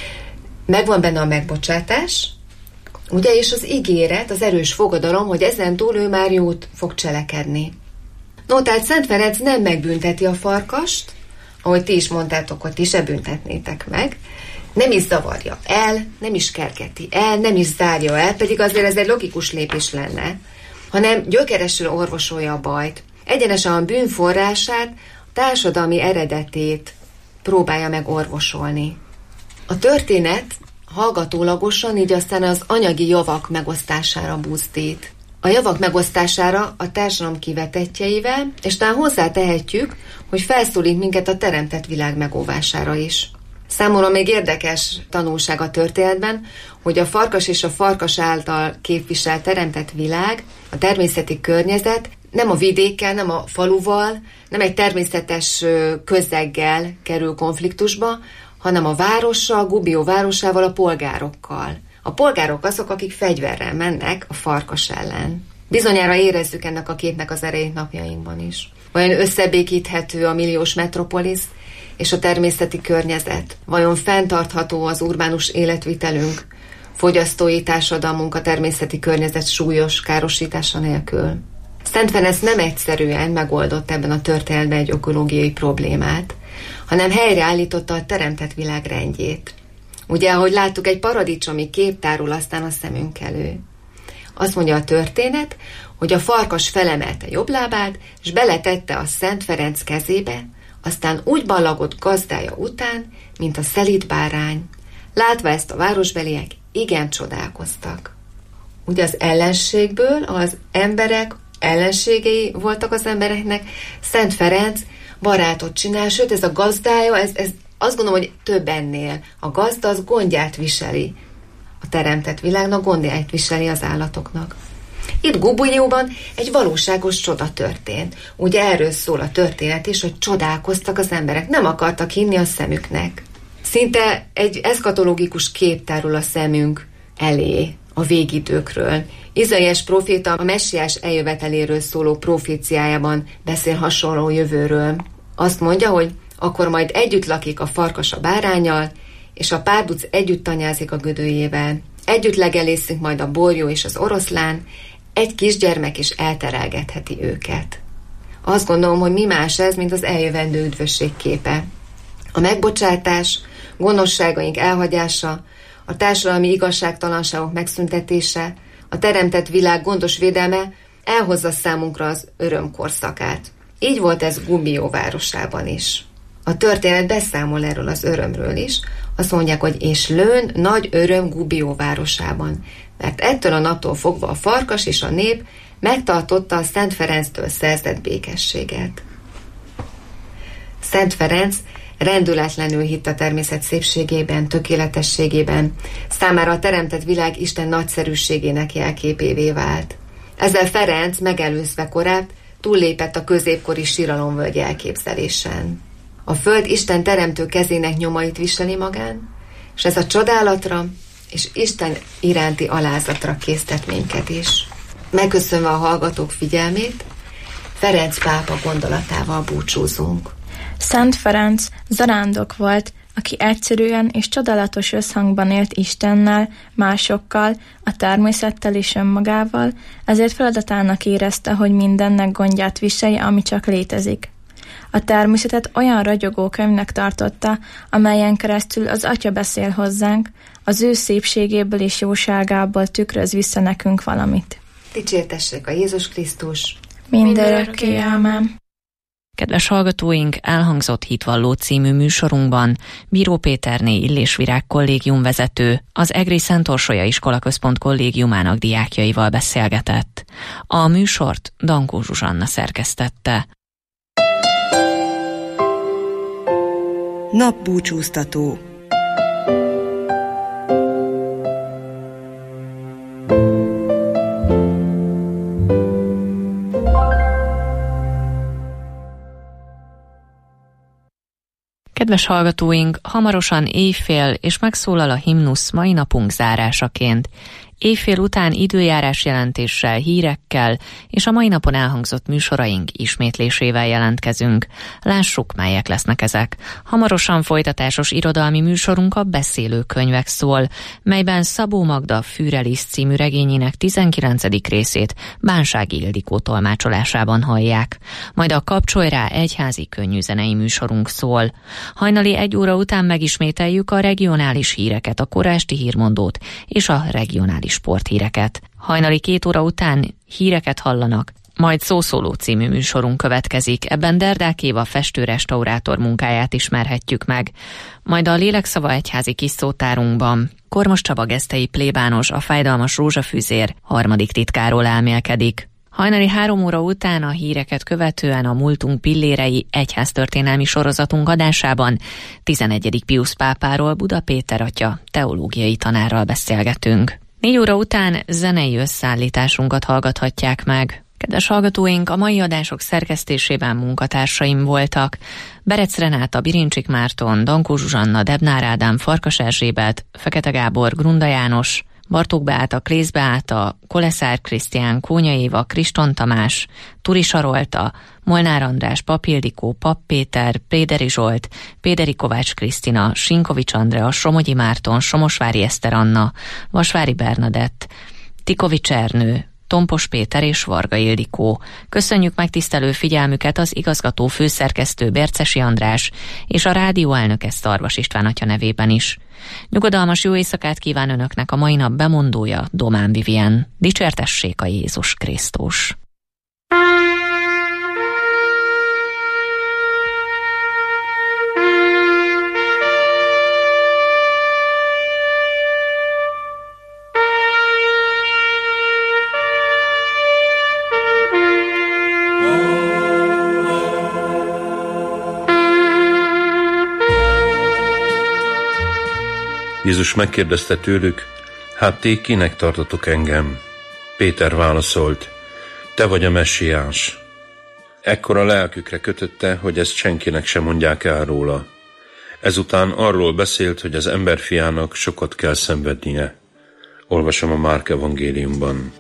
Megvan benne a megbocsátás, ugye, és az ígéret, az erős fogadalom, hogy ezentúl ő már jót fog cselekedni. No, tehát Szent Ferenc nem megbünteti a farkast, ahogy ti is mondtátok, hogy ti se büntetnétek meg, nem is zavarja el, nem is kergeti el, nem is zárja el, pedig azért ez egy logikus lépés lenne, hanem gyökeresen orvosolja a bajt. Egyenesen a bűn forrását, a társadalmi eredetét próbálja meg orvosolni. A történet hallgatólagosan így aztán az anyagi javak megosztására buzdít. A javak megosztására a társadalom kivetettjeivel, és talán hozzátehetjük, hogy felszólít minket a teremtett világ megóvására is. Számomra még érdekes tanulság a történetben, hogy a farkas és a farkas által képviselt teremtett világ, a természeti környezet nem a vidékkel, nem a faluval, nem egy természetes közeggel kerül konfliktusba, hanem a várossal, Gubbio városával, a polgárokkal. A polgárok azok, akik fegyverrel mennek a farkas ellen. Bizonyára érezzük ennek a képnek az erejét napjainkban is. Vajon összebékíthető a milliós metropolisz és a természeti környezet? Vajon fenntartható az urbánus életvitelünk, fogyasztói társadalmunk a természeti környezet súlyos károsítása nélkül? Szent Ferenc nem egyszerűen megoldott ebben a történetben egy ökológiai problémát, hanem helyreállította a teremtett világ rendjét. Ugye, ahogy láttuk, egy paradicsomi kép tárul aztán a szemünk elő. Azt mondja a történet, hogy a farkas felemelte jobb lábát, és beletette a Szent Ferenc kezébe, aztán úgy ballagott gazdája után, mint a szelíd bárány. Látva ezt a városbeliek igen csodálkoztak. Ugye az ellenségből az emberek ellenségei voltak az embereknek, Szent Ferenc barátot csinál, sőt ez a gazdája, ez azt gondolom, hogy több ennél. A gazda az gondját viseli a teremtett világnak, gondját viseli az állatoknak. Itt Gubbióban egy valóságos csoda történt. Ugye erről szól a történet is, hogy csodálkoztak az emberek, nem akartak hinni a szemüknek. Szinte egy eszkatológikus kép tárul a szemünk elé a végidőkről. Izaiás próféta a messiás eljöveteléről szóló proféciájában beszél hasonló jövőről. Azt mondja, hogy akkor majd együtt lakik a farkas a báránnyal, és a párduc együtt tanyázik a gödőjével. Együtt legelészik majd a borjú és az oroszlán, egy kisgyermek is elterelgetheti őket. Azt gondolom, hogy mi más ez, mint az eljövendő üdvösség képe. A megbocsátás, gonoszságaink elhagyása, a társadalmi igazságtalanságok megszüntetése, a teremtett világ gondos védelme elhozza számunkra az öröm korszakát. Így volt ez Gubbio városában is. A történet beszámol erről az örömről is. Azt mondják, hogy és lőn nagy öröm Gubbio városában, mert ettől a naptól fogva a farkas és a nép megtartotta a Szent Ferenctől szerzett békességet. Szent Ferenc rendületlenül hitt a természet szépségében, tökéletességében, számára a teremtett világ Isten nagyszerűségének jelképévé vált. Ezzel Ferenc megelőzve korát túllépett a középkori síralomvölgy elképzelésen. A föld Isten teremtő kezének nyomait viseli magán, és ez a csodálatra és Isten iránti alázatra késztet minket is. Megköszönve a hallgatók figyelmét, Ferenc pápa gondolatával búcsúzunk. Szent Ferenc zarándok volt, aki egyszerűen és csodálatos összhangban élt Istennel, másokkal, a természettel és önmagával, ezért feladatának érezte, hogy mindennek gondját viselje, ami csak létezik. A természetet olyan ragyogó könyvnek tartotta, amelyen keresztül az Atya beszél hozzánk, az ő szépségéből és jóságából tükröz vissza nekünk valamit. Dicsértessék a Jézus Krisztus! Mindörökké ámen! Kedves hallgatóink, elhangzott Hitvalló című műsorunkban Bíró Péterné Illésvirág kollégium vezető az Egri Szent Orsolya Iskolaközpont kollégiumának diákjaival beszélgetett. A műsort Dankó Zsuzsanna szerkesztette. Napbúcsúztató. Kedves hallgatóink, hamarosan éjfél, és megszólal a himnusz mai napunk zárásaként. Éjfél után időjárás jelentéssel, hírekkel és a mai napon elhangzott műsoraink ismétlésével jelentkezünk. Lássuk, melyek lesznek ezek. Hamarosan folytatásos irodalmi műsorunk a Beszélőkönyvek szól, melyben Szabó Magda Fűreliszt című regényének 19. részét Bánsági Ildikó tolmácsolásában hallják. Majd a Kapcsolj rá egyházi könnyűzenei műsorunk szól. Hajnali 1 óra után megismételjük a regionális híreket, a korásti hírmondót és a regionális sporthíreket. Hajnali 2 óra után híreket hallanak, majd Szószóló című műsorunk következik. Ebben Derdák Éva festő-restaurátor munkáját ismerhetjük meg. Majd a Lélekszava egyházi kis szótárunkban Kormos Csaba gesztei plébános, a Fájdalmas rózsafűzér 3. titkáról elmélkedik. Hajnali 3 óra után a híreket követően a Múltunk pillérei egyháztörténelmi sorozatunk adásában 11. Piusz pápáról, Buda Péter atya teológiai tanárral beszélgetünk. 4 óra után zenei összeállításunkat hallgathatják meg. Kedves hallgatóink, a mai adások szerkesztésében munkatársaim voltak: Berec Renáta, Birincsik Márton, Dankó Zsuzsanna, Debnár Ádám, Farkas Erzsébet, Fekete Gábor, Grunda János, Bartók Beáta, Klész Beáta, Koleszár Krisztián, Kónya Éva, Kriston Tamás, Turi Sarolta, Molnár András, Pap Ildikó, Pap Péter, Péderi Zsolt, Péderi Kovács Krisztina, Sinkovics Andrea, Somogyi Márton, Somosvári Eszter Anna, Vasvári Bernadett, Tikovics Ernő, Tompos Péter és Varga Ildikó. Köszönjük megtisztelő figyelmüket az igazgató főszerkesztő Bercesi András és a rádió elnöke Szarvas István atya nevében is. Nyugodalmas jó éjszakát kíván Önöknek a mai nap bemondója, Domán Vivien. Dicsértessék a Jézus Krisztus! Jézus megkérdezte tőlük: hát ti kinek tartotok engem? Péter válaszolt: te vagy a messiás. Ekkor a lelkükre kötötte, hogy ezt senkinek sem mondják el róla. Ezután arról beszélt, hogy az emberfiának sokat kell szenvednie. Olvasom a Márk evangéliumban.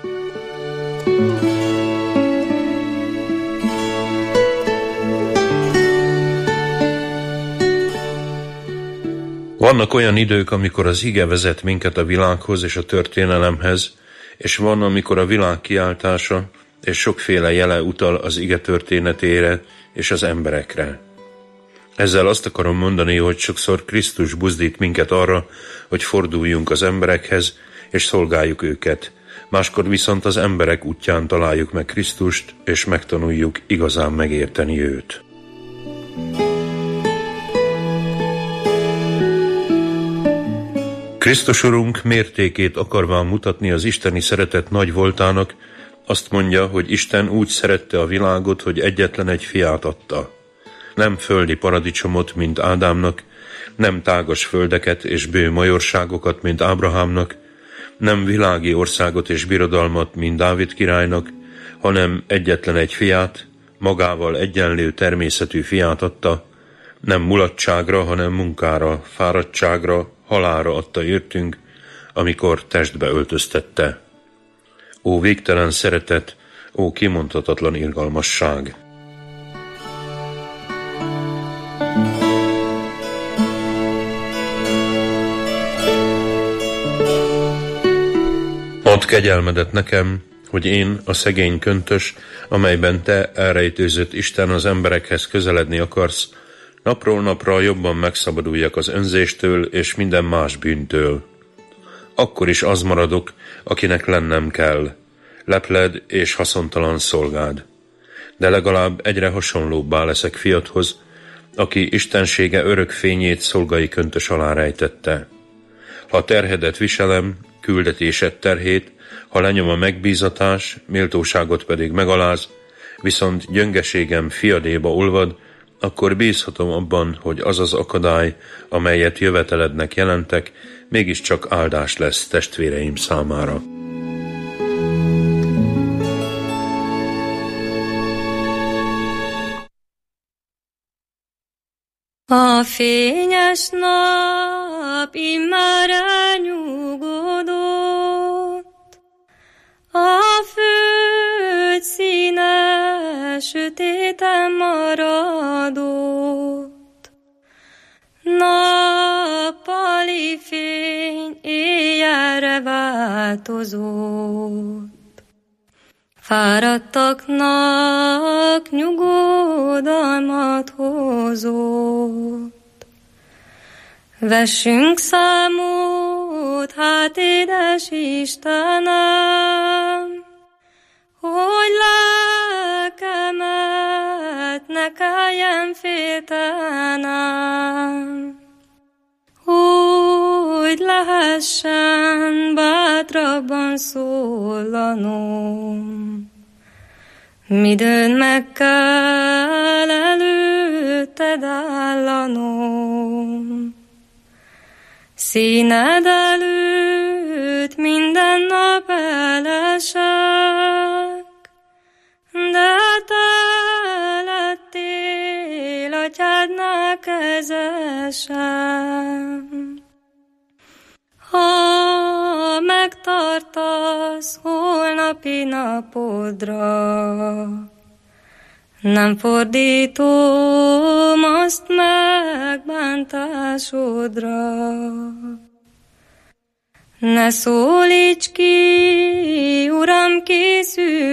Vannak olyan idők, amikor az ige vezet minket a világhoz és a történelemhez, és van, amikor a világ kiáltása és sokféle jele utal az ige történetére és az emberekre. Ezzel azt akarom mondani, hogy sokszor Krisztus buzdít minket arra, hogy forduljunk az emberekhez, és szolgáljuk őket. Máskor viszont az emberek útján találjuk meg Krisztust, és megtanuljuk igazán megérteni őt. Krisztus Urunk mértékét akarván mutatni az isteni szeretet nagy voltának, azt mondja, hogy Isten úgy szerette a világot, hogy egyetlen egy fiát adta. Nem földi paradicsomot, mint Ádámnak, nem tágas földeket és bő majorságokat, mint Ábrahámnak, nem világi országot és birodalmat, mint Dávid királynak, hanem egyetlen egy fiát, magával egyenlő természetű fiát adta, nem mulatságra, hanem munkára, fáradtságra, halálra adta értünk, amikor testbe öltöztette. Ó végtelen szeretet, ó kimondhatatlan irgalmasság! Add kegyelmedet nekem, hogy én, a szegény köntös, amelyben te elrejtőzött Isten az emberekhez közeledni akarsz, napról napra jobban megszabaduljak az önzéstől és minden más bűntől. Akkor is az maradok, akinek lennem kell, lepled és haszontalan szolgád. De legalább egyre hasonlóbbá leszek fiadhoz, aki istensége örök fényét szolgai köntös alá rejtette. Ha terhedet viselem, küldetésed terhét, ha lenyom a megbízatás, méltóságot pedig megaláz, viszont gyöngeségem fiadéba olvad, akkor bízhatom abban, hogy az az akadály, amelyet jövetelednek jelentek, mégiscsak áldás lesz testvéreim számára. A fényes nap immár elnyugodott, a föld színe sötéten maradott. Nappali fény éjjelre változott, fáradtaknak nyugodalmat hozott. Vessünk számot, hát édes Istenem, hogy lelkemet ne kelljen féltenem, hogy lehessen bátrabban szólanom. Midőn meg kell előtted állanom, színed előtt minden nap elesek, de te lettél atyádnál kezesem. Ha megtartasz holnapi napodra, nem fordítom azt megbántásodra. Ne szólíts ki, Uram, készül